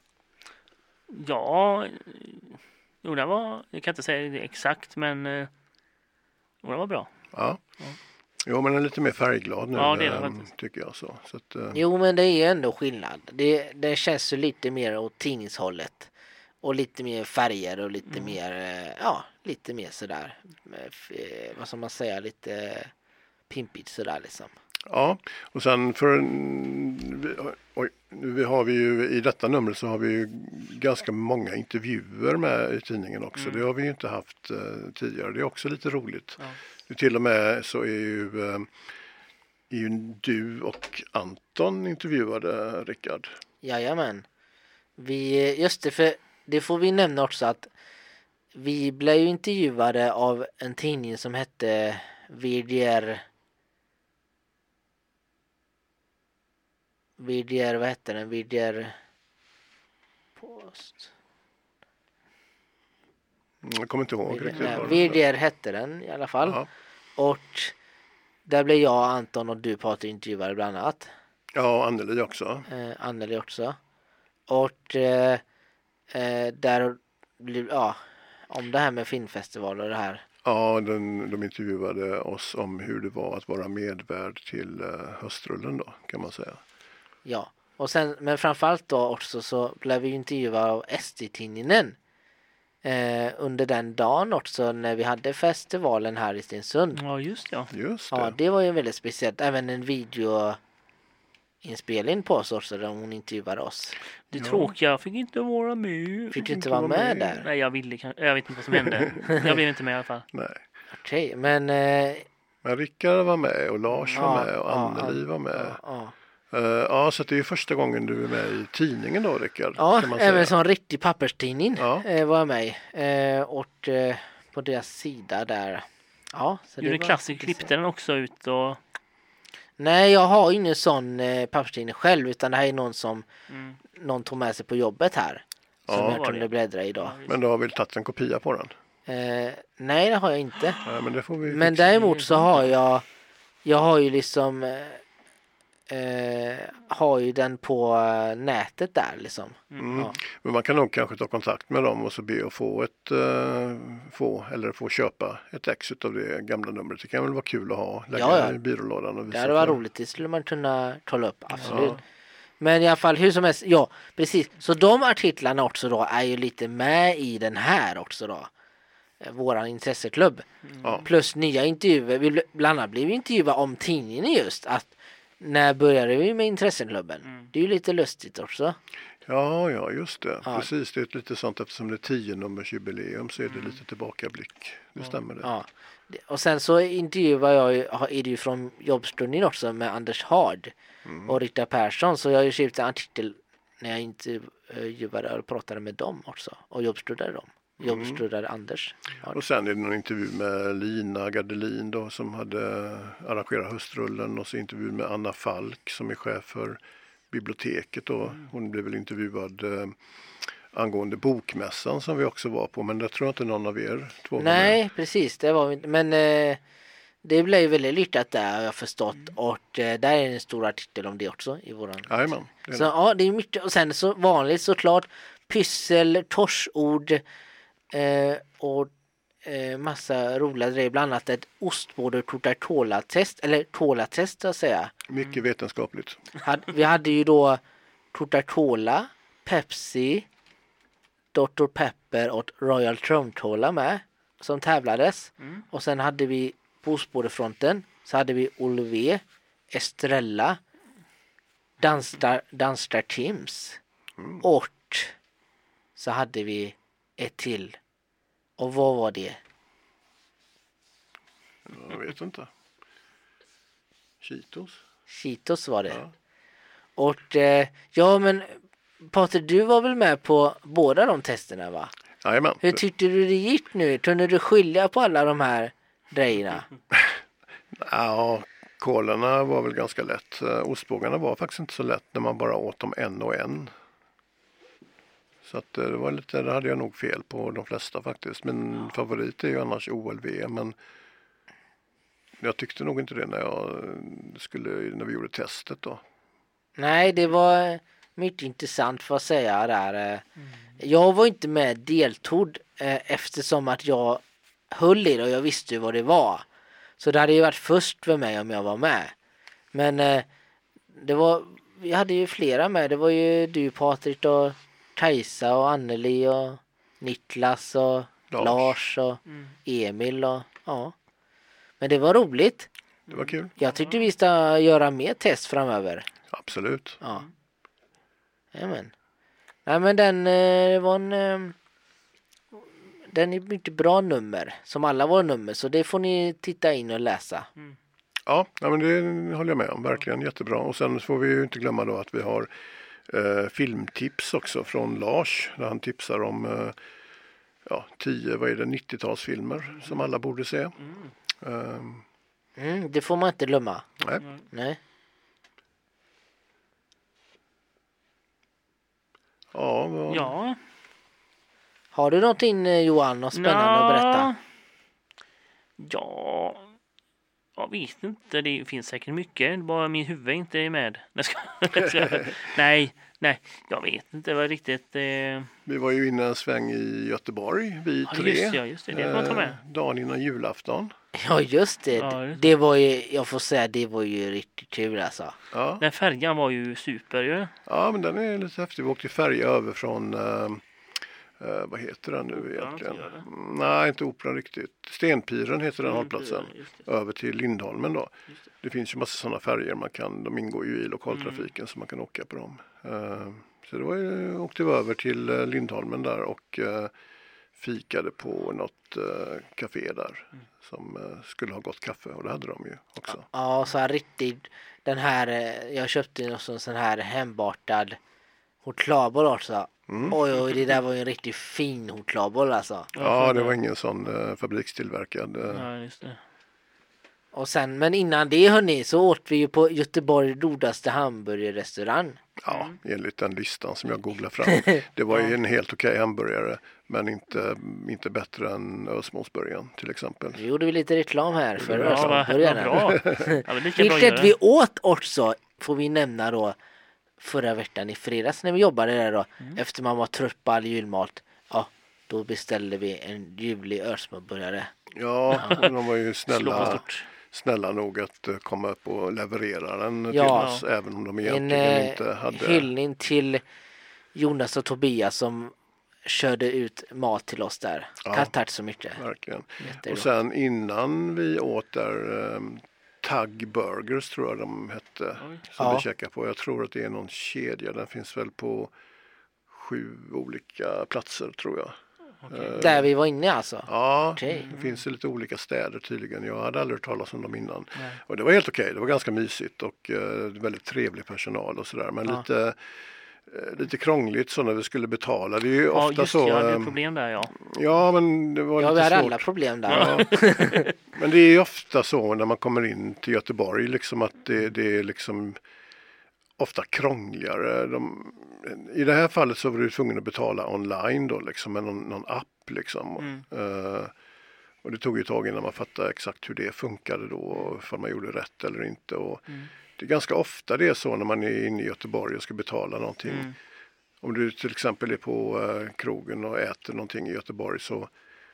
Ja, jo, det var, jag kan inte säga det exakt, men eh, jo, det var bra. Ja. Jo, men den är lite mer färgglad nu, Ja, det är det eh, faktiskt. tycker jag så. så att, eh, Jo, men det är ju ändå skillnad. Det, det känns ju lite mer åt tidningshållet. Och lite mer färger och lite Mm. mer, eh, ja, lite mer sådär. eh, f- eh, Vad ska man säga, lite pimpigt sådär liksom. Ja, och sen för vi, oj, nu har vi ju i detta nummer så har vi ju ganska många intervjuer med i tidningen också. Mm. Det har vi ju inte haft eh, tidigare. Det är också lite roligt. Ja. Till och med så är ju, eh, är ju du och Anton intervjuade, Rickard. Jajamän. Vi, just det, för det får vi nämna också att vi blev ju intervjuade av en tidning som hette V D R. V D R, vad hette den? V D R Post. Jag kommer inte ihåg riktigt. Nej, vad V det D R hette den i alla fall. Ja. Och där blev jag, Anton och du Patrik intervjuade bland annat. Ja, Anneli också. Eh, Anneli också. Och eh, eh, där blev, ja, om det här med filmfestival och det här. Ja, den, de intervjuade oss om hur det var att vara medvärd till uh, höstrullen då, kan man säga. Ja, och sen, men framförallt då också så blev vi intervjuade av S D-tidningen eh, under den dagen också när vi hade festivalen här i Stensund. Ja, just ja. Just det. Ja, det var ju väldigt speciellt. Även en videoinspelning på oss också där hon intervjuade oss. Det Ja. tråkiga, jag fick inte vara med. Fick du inte vara med där? Nej, jag ville kanske. Jag vet inte vad som hände. Jag blev inte med i alla fall. Nej. Okej, men... Eh, Men Rickard var med och Lars Ja, var med och ja, Anneli var med. ja, Uh, ja, så det är ju första gången du är med i tidningen då, Rickard. ja kan man även säga. som riktig papperstidning Ja. eh, var jag med eh, och eh, på deras sida där. Ja, så Du är en var klassiker, lite så. klippte den också ut och... Nej, jag har ju ingen sån eh, papperstidning själv utan det här är någon som Mm. någon tog med sig på jobbet här. Som Ja, jag var kunde det. bläddra i idag. Men du har väl tagit en kopia på den? Eh, nej, det har jag inte. Nej, men det får vi Men fixa. däremot så har jag jag har ju liksom eh, eh, har ju den på eh, nätet där liksom. Mm. Ja. Men man kan nog kanske ta kontakt med dem och så be att få ett uh, få eller få köpa ett ex av det gamla numret. Det kan väl vara kul att ha, lägga Ja, ja. i byrålådan och Det visa. hade varit för- roligt, det skulle man kunna kolla upp, absolut. Ja. Men i alla fall hur som helst, ja precis. Så de artiklarna också då är ju lite med i den här också då. Eh, Våran intresseklubb. Ja. Plus nya intervjuer, vi ble- bland annat blev vi intervjuade om tidningen just. Att när började vi med intresseklubben? Mm. Det är ju lite lustigt också. Ja, ja, just det. Ja. Precis, det är ett lite sånt eftersom det är tio nummers jubileum så är det lite tillbakablick. Det stämmer det. Ja. Det- Och sen så intervjuar jag ju, har- är det ju från jobbstunden också med Anders Hard och Rita Persson. Så jag har ju skrivit en artikel när jag intervjuade och pratade med dem också. Och jobbstudade dem. Jobbstudade Anders. Ja. Och sen är det någon intervju med Lina Gardelin då som hade arrangerat höstrullen och så intervju med Anna Falk som är chef för biblioteket och hon blev väl intervjuad eh, angående bokmässan som vi också var på, men det tror jag inte någon av er två var med. Nej, precis. Det var vi inte. Men eh, det blev ju väldigt lyckat där har jag förstått. Och eh, där är en stor artikel om det också i våran. Jajamän, det är Så det. ja, det är mycket. Och sen så vanligt såklart pyssel, torsord eh, och eh, massa roliga grejer. Bland annat ett ostbåd och tortacola-test. Eller cola-test så att säga. Mycket vetenskapligt. Had, vi hade ju då Coca-Cola, Pepsi, doktor Pepper och Royal Trumcola med som tävlades. Mm. Och sen hade vi på ostbådefronten så hade vi Olivier, Estrella, Danstar, Danstar Tims och så hade vi ett till. Och vad var det? Jag vet inte. Cheetos? Cheetos var det. Ja. Och eh, ja men Patrik, du var väl med på båda de testerna va? Jajamän. Hur tyckte du det gick nu? Kunde du skilja på alla de här grejerna? Ja, kolorna var väl ganska lätt. Eh, Ostbågarna var faktiskt inte så lätt när man bara åt dem en och en. Så att eh, det var lite, det hade jag nog fel på de flesta faktiskt. Min favorit är ju annars O L V, men jag tyckte nog inte det när jag skulle, när vi gjorde testet då. Nej, det var mycket intressant för att säga där. Jag var inte med deltog eh, eftersom att jag höll i det och jag visste ju vad det var. Så det hade ju varit först för mig om jag var med. Men eh, det var, vi hade ju flera med. Det var ju du Patrik och Kajsa och Anneli och Niklas och Lars. Lars, och Mm. Emil och ja. Men det var roligt. Det var kul. Jag tyckte vi ska göra mer test framöver. Absolut. Ja. Jajamän. Nej men den eh, var en eh, den är mycket bra nummer. Som alla våra nummer. Så det får ni titta in och läsa. Ja, ja, men det håller jag med om. Verkligen jättebra. Och sen får vi ju inte glömma då att vi har eh, filmtips också från Lars. Där han tipsar om eh, ja, tio, vad är det, nittiotalsfilmer som alla borde se. Mm. Um, Mm, det får man inte glömma. nej. Nej. Ja, vad... Ja. Har du någonting eh, Johan något spännande att berätta? Ja, jag vet inte. Det finns säkert mycket. Bara min huvud inte är med. Nej, ska... nej, nej, jag vet inte vad riktigt. Eh... Vi var ju inne en sväng i Göteborg, vi Ja, tre. just, ja, just det. Det får man ta med. Eh, dagen innan julafton. Ja, just det. Ja, det- Det var ju, jag får säga, det var ju riktigt kul alltså. Ja. Den färjan var ju super ju. ja, men den är lite häftig. Vi åkte färja över från, eh, eh, vad heter den nu Operan, egentligen? tror jag det. Mm, Nej, inte Operan riktigt. Stenpiren heter den hållplatsen. Just det. Över till Lindholmen då. Just det. Det finns ju massa sådana färger man kan, de ingår ju i lokaltrafiken så man kan åka på dem. Eh, så det var ju, åkte vi över till eh, Lindholmen där och eh, fikade på något eh, café där som eh, skulle ha gott kaffe och det hade de ju också. Ja, så här riktigt, den här, eh, jag köpte ju någon sån här hembartad chokladboll också. Mm. Oj, oj, det där var ju en riktigt fin chokladboll alltså. Ja, det var ingen sån eh, fabrikstillverkad. Eh, Ja, just det. Och sen, men innan det hörni, så åt vi ju på Göteborgs godaste hamburgerrestaurang. Ja, enligt den listan som jag googlade fram. Det var ju en helt okej hamburgare, men inte, inte bättre än Ösmåsburgaren till exempel. Nu gjorde vi lite reklam här för Ja, vad, vad Ösmåsburgarna. bra. Ja, men lika bra Vilket göra. vi åt också, får vi nämna då, förra veckan i fredags när vi jobbade där då. Mm. Efter man var trött på all julmat. Ja, då beställde vi en julig Ösmåsburgare. Ja, och de var ju Slå på snälla, stort. snälla nog att eh, komma upp och leverera den till Ja. oss, även om de En egentligen eh, inte hade... hyllning till Jonas och Tobias som körde ut mat till oss där. Ja. Tack, tack så mycket. Verkligen. Jättegott. Och sen innan vi åt där, eh, Tug Burgers tror jag de hette, Oj. som Ja. vi checkade på. Jag tror att det är någon kedja, den finns väl på sju olika platser tror jag. Eh, Där vi var inne alltså. Ja, Okej. det finns i lite olika städer tydligen. Jag hade aldrig hört talas om dem innan. Nej. Och det var helt okej, det var ganska mysigt och eh, väldigt trevlig personal och sådär. Men Ja. lite, eh, lite krångligt så när vi skulle betala. Det är ju Ja, ofta just så. det. Ja, det är ehm, problem där, ja. ja, men det var Ja, vi lite hade svårt. alla problem där. Ja. Men det är ju ofta så när man kommer in till Göteborg liksom att det, det är liksom ofta krångligare. De, I det här fallet så var du tvungen att betala online då liksom med någon, någon app liksom. Mm. Eh, och det tog ju ett tag innan man fattade exakt hur det funkade då och om man gjorde rätt eller inte. Och Mm. det är ganska ofta det är så när man är inne i Göteborg och ska betala någonting. Mm. Om du till exempel är på eh, krogen och äter någonting i Göteborg så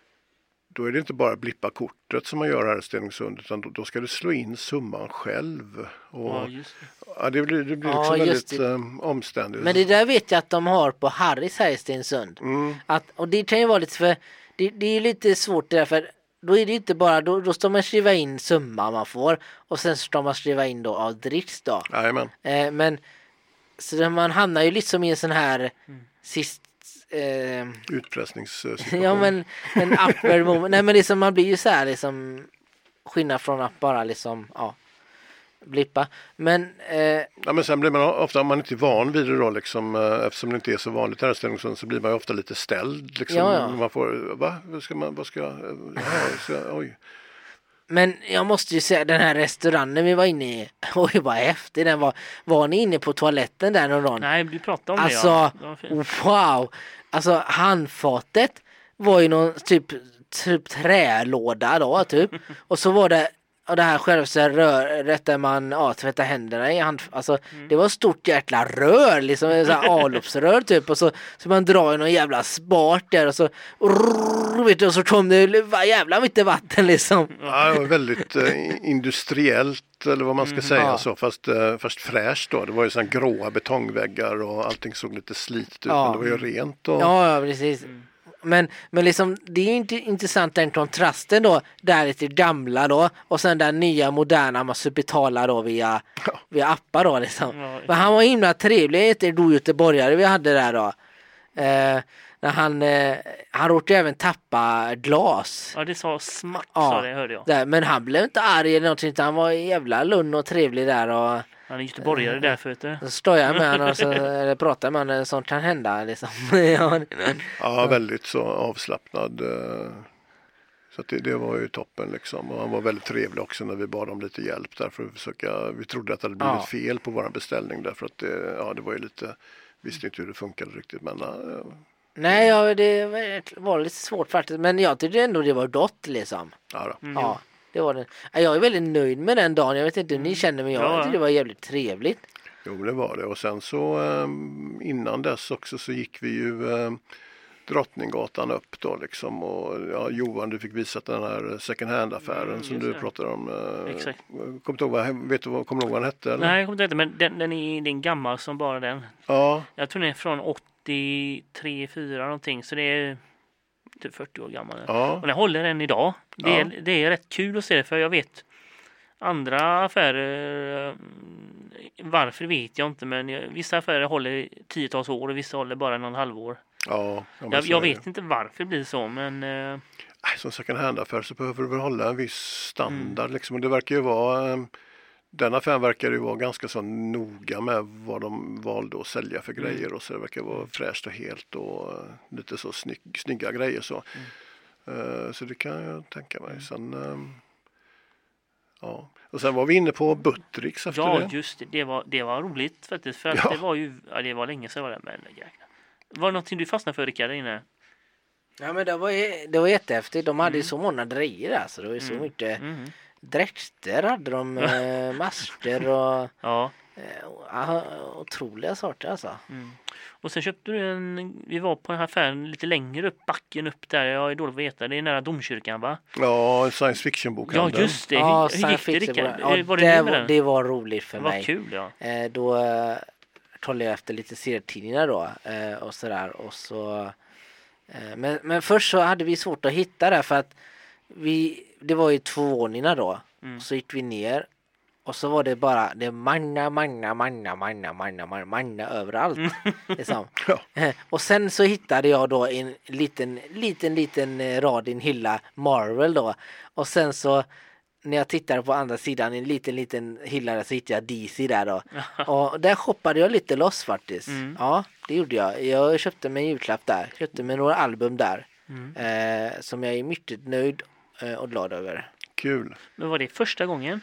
då är det inte bara blippa kortet som man gör här i Stenungsund utan då, då ska du slå in summan själv. Och, Ja, just det. ja, det blir, det blir Ja, liksom just väldigt um, omständigt. Men det där vet jag att de har på Harrys här i Stensund. Mm, Att, och det kan ju vara lite för, det, det är ju lite svårt det där för då är det inte bara, då, då står man skriva in summa man får och sen står man skriva in då av drifts då. jajamän. Eh, men så där man hamnar ju liksom i en sån här sist eh, Utpressningssituation. ja men en upward moment. Nej men liksom man blir ju så här liksom skillnad från att bara liksom ja blippa. Men eh, Ja, men sen blir man ofta, om man inte är van vid det då liksom, eh, eftersom det inte är så vanligt här i Stenungsund så blir man ju ofta lite ställd liksom. Ja, ja. Man får, va? Vad ska man, vad ska jag, jaha, ska jag, oj. Men jag måste ju säga den här restaurangen vi var inne i. Oj vad häftig den var. Var ni inne på toaletten där någon gång? Nej, du pratade om Alltså det, ja. Det var fint. wow. Alltså handfatet var ju någon typ, typ trälåda då typ. Och så var det och det här självsög röret där man ja, tvättar händerna i hand. Alltså det var ett stort jäkla rör liksom. Så här avloppsrör typ. Och så, så man drar ju någon jävla spart där och så rrr, vet du, och så kom det va, jävla mycket vatten liksom. Ja, det var väldigt eh, industriellt eller vad man ska säga ja. så, fast, eh, fast fräscht då. Det var ju sådana gråa betongväggar och allting såg lite slitet ut, Ja. men det var ju rent och Ja, ja precis. Men, men liksom, det är inte intressant den kontrasten då, där är det gamla då, och sen den nya moderna man ska betala då via, Ja. via appar då liksom. Ja. Men han var himla trevlig, ett då göteborgare vi hade där då. Eh, när han, eh, han råkade även tappa glas. Ja, det sa smack, Ja. sa det, hörde jag. Där, men han blev inte arg eller någonting, utan han var jävla lugn och trevlig där och Han är göteborgare därför, vet du. Så står jag med honom och så, eller pratar med honom, sånt kan hända liksom. Ja. Ja, väldigt så avslappnad. eh, Så att det, det var ju toppen liksom. Och han var väldigt trevlig också när vi bad om lite hjälp där för att försöka. Vi trodde att det hade blivit Ja. fel på vår beställning därför att det, ja, det var ju lite, visste inte hur det funkade riktigt, men ja, Nej, ja, det var- var lite svårt faktiskt. Men jag tyckte ändå det var gott liksom. ja då. Mm, Ja, det var det. Ja, jag är väldigt nöjd med den dagen. Jag vet inte hur ni känner, men jag Ja. tyckte det var jävligt trevligt. Jo, det var det. Och sen så eh, innan dess också så gick vi ju eh, Drottninggatan upp då liksom. Och ja, Johan, du fick visat den här second hand-affären Mm, som just du det. pratade om. Eh, Exakt. Kommer du ihåg vad, vet du vad, kommer du ihåg vad den hette? Eller? Nej, jag kommer inte ihåg, men den, den är den gammal som bara den. Ja, Jag tror den är från åttiotre, fyra någonting, så det är typ fyrtio år gammal. ja, Och den håller än idag. Det är, Ja. det är rätt kul att se det, för jag vet andra affärer, eh, varför vet jag inte, men jag- vissa affärer håller tiotals år och vissa håller bara någon halvår. ja. ja men Jag, så jag är det. vet inte varför det blir så, men eh, Nej, som second hand-affär så behöver du väl hålla en viss standard Mm. liksom. Och det verkar ju vara, eh, den affären verkar ju vara ganska så noga med vad de valde att sälja för Mm. grejer och så det verkar vara fräscht och helt och eh, lite så snygg, snygga grejer så. Mm. Eh, så det kan jag tänka mig. Sen, eh, ja. Och sen var vi inne på Buttricks efter ja, det. just det. Det var, det var roligt faktiskt, för att Ja. det var ju, ja, det var länge sedan jag var där, men jäklar. Var det någonting du fastnade för, Rickard, där inne? Ja, men det var, ju- det var jättehäftigt. De hade ju så många grejer alltså. Det var ju så Mm. mycket Mm. dräkter hade de, eh, master och Ja. eh, ja, otroliga sorter alltså. Mm. Och sen köpte du en, vi var på en affär lite längre upp, backen upp där, jag är dålig på att veta, det är nära domkyrkan, va? Ja, en science fiction-bokhandel. Ja, just det. Ja, hur, hur science gick det, fiction Rickard? var- ja, var det, det, med var, den? det var roligt för Vad mig. kul, ja. Eh, då eh, kollade jag efter lite serietidningar då eh, och sådär och så eh, men, men först så hade vi svårt att hitta det för att vi, det var ju två våningar då. Mm. Så gick vi ner och så var det bara det manna, manna, manna, manna, manna, manna, manna överallt. Liksom. Ja. Eh, Och sen så hittade jag då en liten, liten, liten eh, rad i en hylla Marvel då. Och sen så när jag tittade på andra sidan en liten, liten hylla där så hittade jag D C där då. Och där shoppade jag lite loss faktiskt. Mm. Ja, det gjorde jag. Jag köpte mig en julklapp där. Köpte mig några album där. Mm. Eh, som jag är mycket nöjd eh, och glad över. Kul. Men var det första gången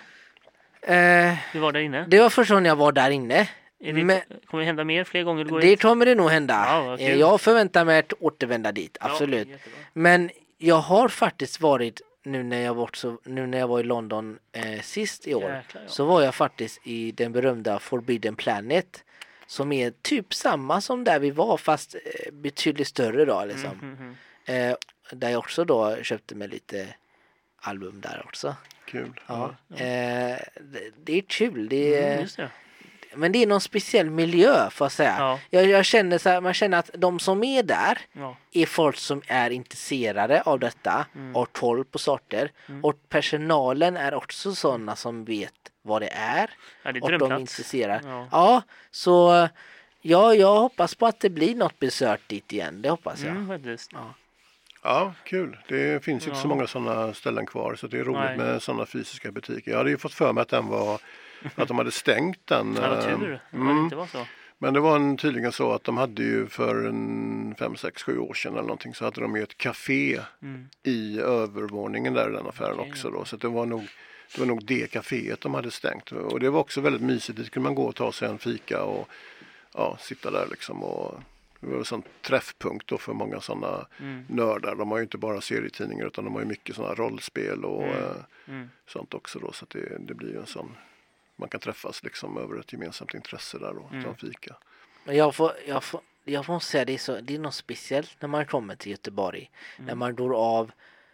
Eh, du var där inne? det var första gången jag var där inne. Är det, Men kommer det hända mer fler gånger du går det dit? kommer det nog hända. Ja, vad kul. Eh, jag förväntar mig att återvända dit, Ja, absolut. jättebra. Men jag har faktiskt varit nu när jag var, så, nu när jag var i London eh, sist i år. Jäklar, ja. Så var jag faktiskt i den berömda Forbidden Planet. Som är typ samma som där vi var fast eh, betydligt större då liksom. Mm, mm, Eh, där jag också då köpte mig lite album där också. Kul. Ja. Eh, det, det är kul. Det är, mm, just det. men det är någon speciell miljö får jag säga. Ja. Jag, jag känner så här, man känner att de som är där Ja. är folk som är intresserade av detta Mm. och har koll på sorter. Mm. Och personalen är också sådana som vet vad det är. Ja, det är Och de är drömplats. intresserade. Ja. Ja, så ja, jag hoppas på att det blir något besök dit igen. Det hoppas jag. Mm, faktiskt. Ja, kul. Det finns ju inte Ja. så många sådana ställen kvar så det är roligt Nej. med sådana fysiska butiker. Jag hade ju fått för mig att den var att de hade stängt den. Ja, vad eh, tur. Det var mm. inte var så. Men det var en, tydligen så att de hade ju för en fem, sex, sju år sedan eller någonting så hade de ju ett café Mm. i övervåningen där i den affären Okej. också då. Så att det var nog det var nog det kaféet de hade stängt. Och det var också väldigt mysigt. Dit kunde man gå och ta sig en fika och ja, sitta där liksom och det var en sån träffpunkt då för många sådana Mm. nördar. De har ju inte bara serietidningar utan de har ju mycket sådana rollspel och Mm. eh, Mm. sånt också då. Så att det, det blir ju en sån, man kan träffas liksom över ett gemensamt intresse där och ta en Mm. fika. Men jag får, jag får, jag får säga det är, så, det är något speciellt när man kommer till Göteborg. Mm. När man går av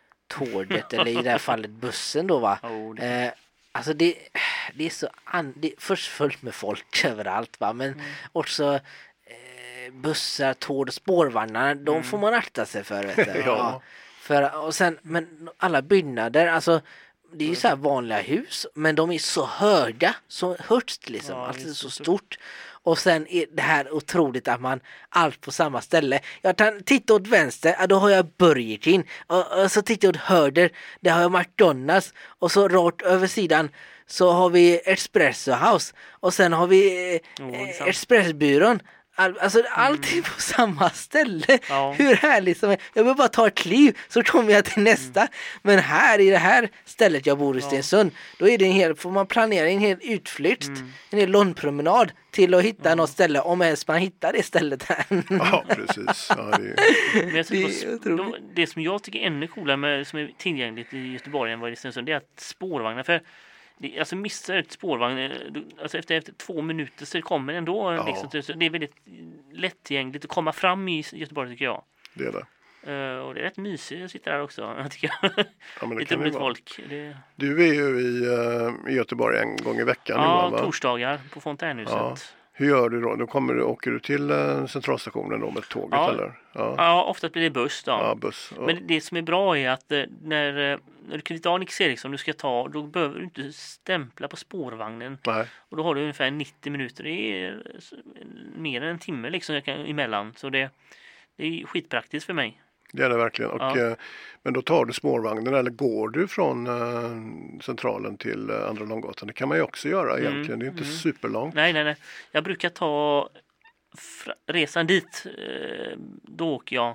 tåget eller i det här fallet bussen då va. Oh, det... Eh, alltså det, det är så an, det är först fullt med folk överallt va. Men Mm. också eh, bussar, tåg, spårvagnar. De Mm. får man akta sig för. Vet du. Ja. För, och sen, men alla byggnader, alltså det är ju så här vanliga hus, men de är så höga, så högt liksom, Ja, alltså det är så så stort. Och sen är det här otroligt att man allt på samma ställe. Jag tar, tittar åt vänster, ja, då har jag Burger King. Och, och så tittar jag åt höger, där har jag McDonalds. Och så rakt över sidan så har vi Espresso House. Och sen har vi Jo, det är eh, sant. Espressbyrån. All, alltså allting på samma ställe. Ja. Hur härligt som är. Jag vill bara ta ett kliv så kommer jag till nästa. Men här i det här stället jag bor i Stensund, då är det en hel, får man planera en hel utflykt, en hel långpromenad till att hitta något ställe, om ens man hittar det stället här. Ja, precis. Ja, det är... Men jag Det är det, otroligt. de, det som jag tycker är ännu coolare med, som är tillgängligt i Göteborg än vad det är i Stensund, det är att spårvagnar, för det, alltså missar ett spårvagn, eh, du- alltså efter, efter två minuter så kommer ändå Ja. liksom, så det är väldigt lättillgängligt att komma fram i Göteborg tycker jag. det är det. Eh, och det är rätt mysigt att sitta där också, tycker jag. Ja, men det Lite kan det roligt vara. folk. Det, Du är ju i, eh, i Göteborg en gång i veckan, ja, Johan, va? torsdagar på Fontänhuset. Ja. Ja. Hur gör du då? Då kommer du, åker du till eh, centralstationen då med tåget, Ja. eller? Ja, ofta blir det buss då. ja buss. Ja. Men det som är bra är att eh, när, eh, när du kan ta Nix Eriksson du ska ta, då behöver du inte stämpla på spårvagnen. Nej, Och då har du ungefär nittio minuter. Det är eh, s- mer än en timme liksom jag kan, emellan. Så det, det är skitpraktiskt för mig. det är det verkligen. Och, Ja. eh, men då tar du spårvagnen, eller går du från eh, centralen till eh, Andra Långgatan? Det kan man ju också göra Mm, egentligen. Det är inte mm. superlångt. Nej, nej, nej. Jag brukar ta fra- resan dit. Eh, då åker jag.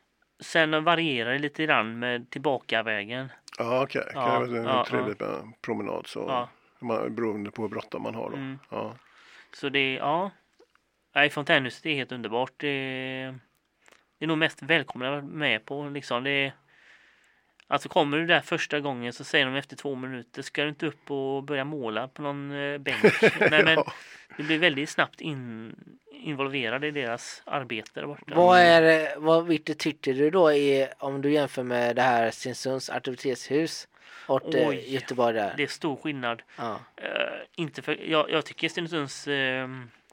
Sen varierar det lite grann med tillbakavägen. Ja, okej. Okay. Ja, Kan det vara ja, en trevlig eh, promenad så. Ja. Man, beroende på hur bråttom man har då. Mm. Ja. Så det, ja. Nej, Fontänhuset är helt underbart. Det, det är nog mest välkomna jag varit med på. Liksom. Det är, alltså kommer du där första gången så säger de efter två minuter, ska du inte upp och börja måla på någon eh, bänk? Nej, men Ja. du blir väldigt snabbt in, involverad i deras arbete där borta. Vad är vad vilket tycker du då är, om du jämför med det här Stensunds aktivitetshus och eh, Oj. Göteborg där? Det är stor skillnad. Ja. Eh, inte för, jag, jag tycker Stenungsunds eh,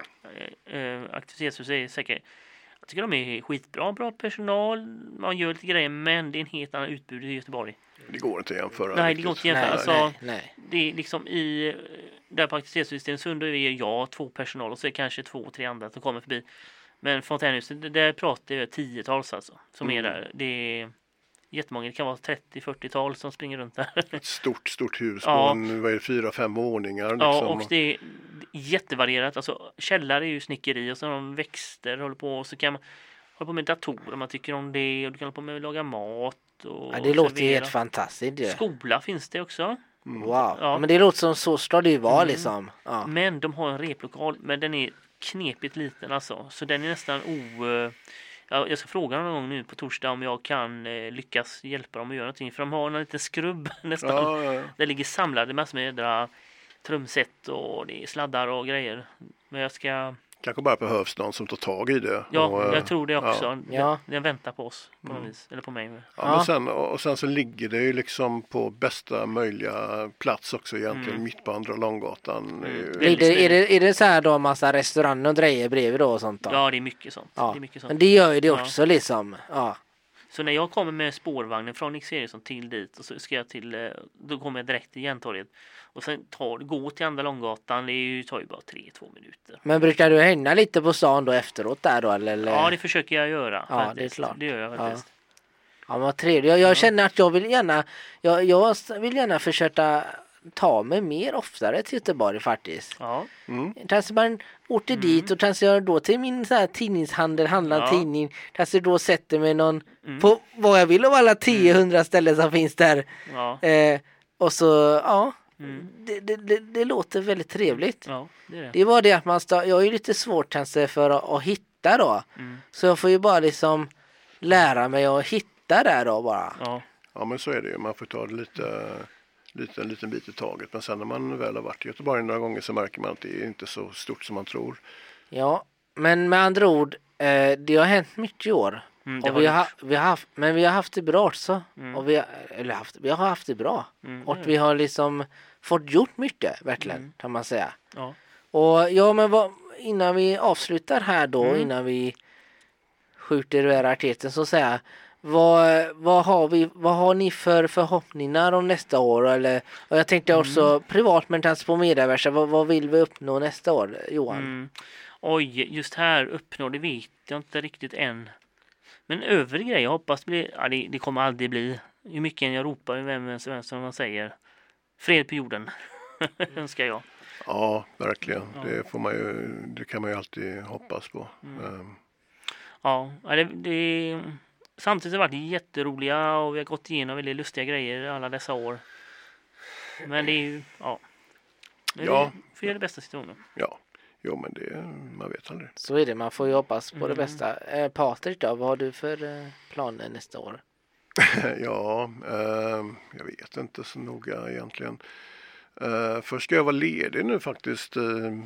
eh, aktivitetshus är säkert. Jag tycker de är skitbra, bra personal. Man gör lite grejer, men det är en helt annan utbud i Göteborg. Det går inte att jämföra. Nej, det riktigt. går inte att jämföra. Nej, Alltså, nej, nej. det är liksom i där på aktivitetshuset i Stensund är jag två personal och så är det kanske två, tre andra som kommer förbi. Men Fontänhuset, där pratar vi tiotals alltså som är Mm. där. Det är jättemånga, det kan vara trettio fyrtiotal som springer runt där. Ett stort, stort hus Ja. på en, vad är det, fyra, fem våningar. Liksom. Ja, och det är jättevarierat. Alltså, källare är ju snickeri och så har de växter håller på och så kan man hålla på med datorer om man tycker om det och du kan hålla på med att laga mat och Ja, det låter ju servera. helt fantastiskt ju. Skola finns det också. Mm. Wow. Ja. Men det låter som så ska det ju vara Mm. liksom. Ja. Men de har en replokal, men den är knepigt liten alltså. Så den är nästan o... eh, ja, jag ska fråga någon gång nu på torsdag om jag kan eh, lyckas hjälpa dem att göra någonting. För de har en liten skrubb nästan. Ja, ja, ja. Där ligger samlade massor med jädra trumset och det är sladdar och grejer. Men jag ska... Kanske bara behövs någon som tar tag i det. Ja, och, eh, jag tror det också. Den, Ja. den väntar på oss på något Mm. vis. Eller på mig. Ja, Ja. Men sen, och sen så ligger det ju liksom på bästa möjliga plats också egentligen, Mm. mitt på Andra Långgatan. Det är ju- Mm. Är det, är, det, är det så här då massa restauranger och grejer bredvid då och sånt då? Ja, det är mycket sånt. Ja. Det är mycket sånt. Men det gör ju det Ja. också liksom. Ja. Så när jag kommer med spårvagnen från Nix Eriksson till dit och så ska jag till, eh, då kommer jag direkt till Järntorget. Och sen tar, gå till Andra Långgatan, det är ju, tar ju bara tre, två minuter. Men brukar du hänga lite på stan då efteråt där då eller? Ja, det försöker jag göra. Ja, faktiskt. det är klart. Det gör jag faktiskt. Ja, men vad trevligt. Jag, jag Ja. känner att jag vill gärna, jag, jag vill gärna försöka ta mig mer oftare till Göteborg faktiskt. Ja, Mm. Kanske man åker dit och kanske jag då till min så här tidningshandel, handlar en Ja. tidning. Kanske då sätter mig någon Mm. på vad jag vill av alla tio hundra ställen som finns där. ja, Eh, och så, ja, mm. det, det, det, det låter väldigt trevligt. ja, det är det. Det var det att man ska, jag är ju lite svårt kanske för att, att hitta då. Mm. Så jag får ju bara liksom lära mig att hitta där då bara. Ja, Ja, men så är det ju. Man får ta det lite, lite, en liten bit i taget. Men sen när man väl har varit i Göteborg några gånger så märker man att det är inte så stort som man tror. Ja, men med andra ord, eh, det har hänt mycket i år. mm, det Och har vi gjort. har, vi har haft, men vi har haft det bra också. Mm. Och vi har, eller haft, vi har haft det bra. Mm, Och det- vi har liksom fått gjort mycket, verkligen, Mm. kan man säga. Ja. Och ja, men vad, innan vi avslutar här då, Mm. innan vi skjuter över raketen så säga, vad, vad, har vi, vad har ni för förhoppningar om nästa år? Eller, och jag tänkte också mm. privat men kanske på medieversa. Vad, vad vill vi uppnå nästa år, Johan? Mm. Oj, just här uppnå, det vet jag inte riktigt än. Men övrig grej, jag hoppas bli, ja, det, det kommer aldrig bli. Hur mycket än jag ropar, vem, vem, vem som man säger. Fred på jorden, önskar jag. Ja, verkligen. Ja. Det, får man ju, det kan man ju alltid hoppas på. Mm. Um. Ja, det, det, samtidigt har det varit jätteroliga och vi har gått igenom väldigt lustiga grejer alla dessa år. Men det är ju, ja. Men ja. Vi får göra det bästa situationen. Ja. Jo, men det, man vet aldrig. Så är det, man får ju hoppas på mm. det bästa. Eh, Patrik då, vad har du för eh, planer nästa år? ja, eh, jag vet inte så noga egentligen. Eh, först ska jag vara ledig nu faktiskt eh,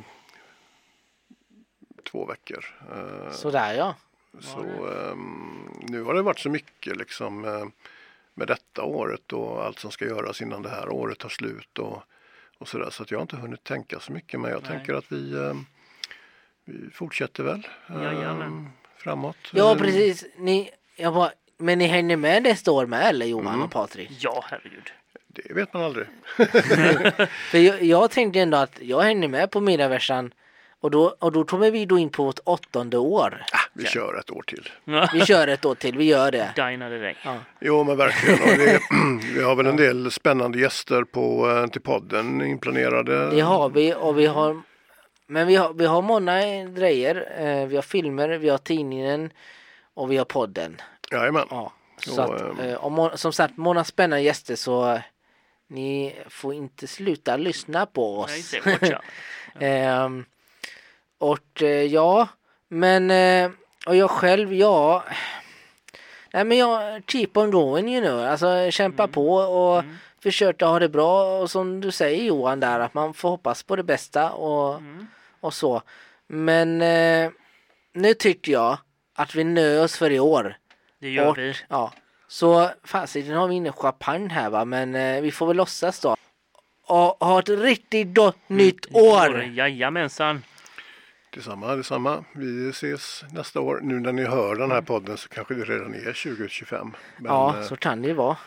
två veckor. Eh, Sådär ja. Så eh, nu har det varit så mycket liksom eh, med detta året och allt som ska göras innan det här året tar slut och Och så, där, så att jag har inte hunnit tänka så mycket. Men jag Nej. tänker att vi, eh, vi fortsätter väl eh, framåt. Ja, precis. Ni, jag bara, men ni hänger med nästa år med, eller Johan mm. och Patrik? Ja, herregud. Det vet man aldrig. För jag, jag tänkte ändå att jag hänger med på middagsversan. Och då, och då kommer vi då in på vårt åttonde år. Ah, vi ja. kör ett år till. Vi kör ett år till, vi gör det. Dina det ja. Jo, men verkligen. Och det, vi har väl en del spännande gäster på, till podden inplanerade. Det har vi, och vi har... Men vi har, vi har många grejer. Vi har filmer, vi har tidningen och vi har podden. Jajamän. Ja, så och, att, ähm... om, som sagt, många spännande gäster, så ni får inte sluta lyssna på oss. Nej, det är ähm, Och ja, men och jag själv, ja, nej men jag keep on going you know, alltså kämpa mm. på och mm. försöka ha det bra, och som du säger Johan där, att man får hoppas på det bästa och, mm. och så. Men eh, nu tycker jag att vi nöjer oss för i år. Det gör och, vi. Ja, så fasiken har vi inne champagne här va, men eh, vi får väl låtsas då. Och ha ett riktigt gott mm. nytt år. Jajamensan. Detsamma, detsamma. Vi ses nästa år. Nu när ni hör den här podden så kanske det redan är tjugo tjugofem. Men, ja, eh... så kan det ju vara.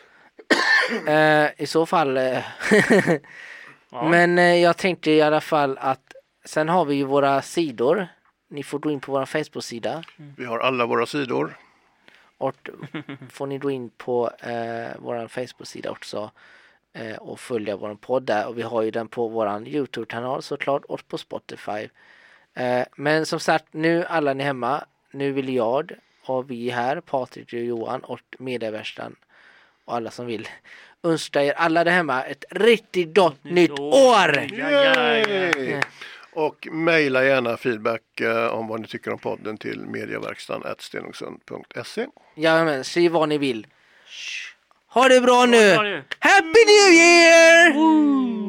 eh, I så fall. Eh, ja. Men eh, jag tänkte i alla fall att sen har vi ju våra sidor. Ni får gå in på vår Facebook-sida. Mm. Vi har alla våra sidor. Och får ni gå in på eh, vår Facebook-sida också. Eh, och följa vår podd där. Och vi har ju den på vår YouTube-kanal såklart. Och på Spotify. Eh, men som sagt, nu alla ni hemma. Nu vill jag och vi här, Patrik och Johan och medievärstan och alla som vill önska er alla där hemma ett riktigt gott nytt år! Yay! Och mejla gärna feedback eh, om vad ni tycker om podden till medieverkstan at stenungsund punkt se. Ja, men säg vad ni vill. Ha det bra nu! Happy New Year! Woo!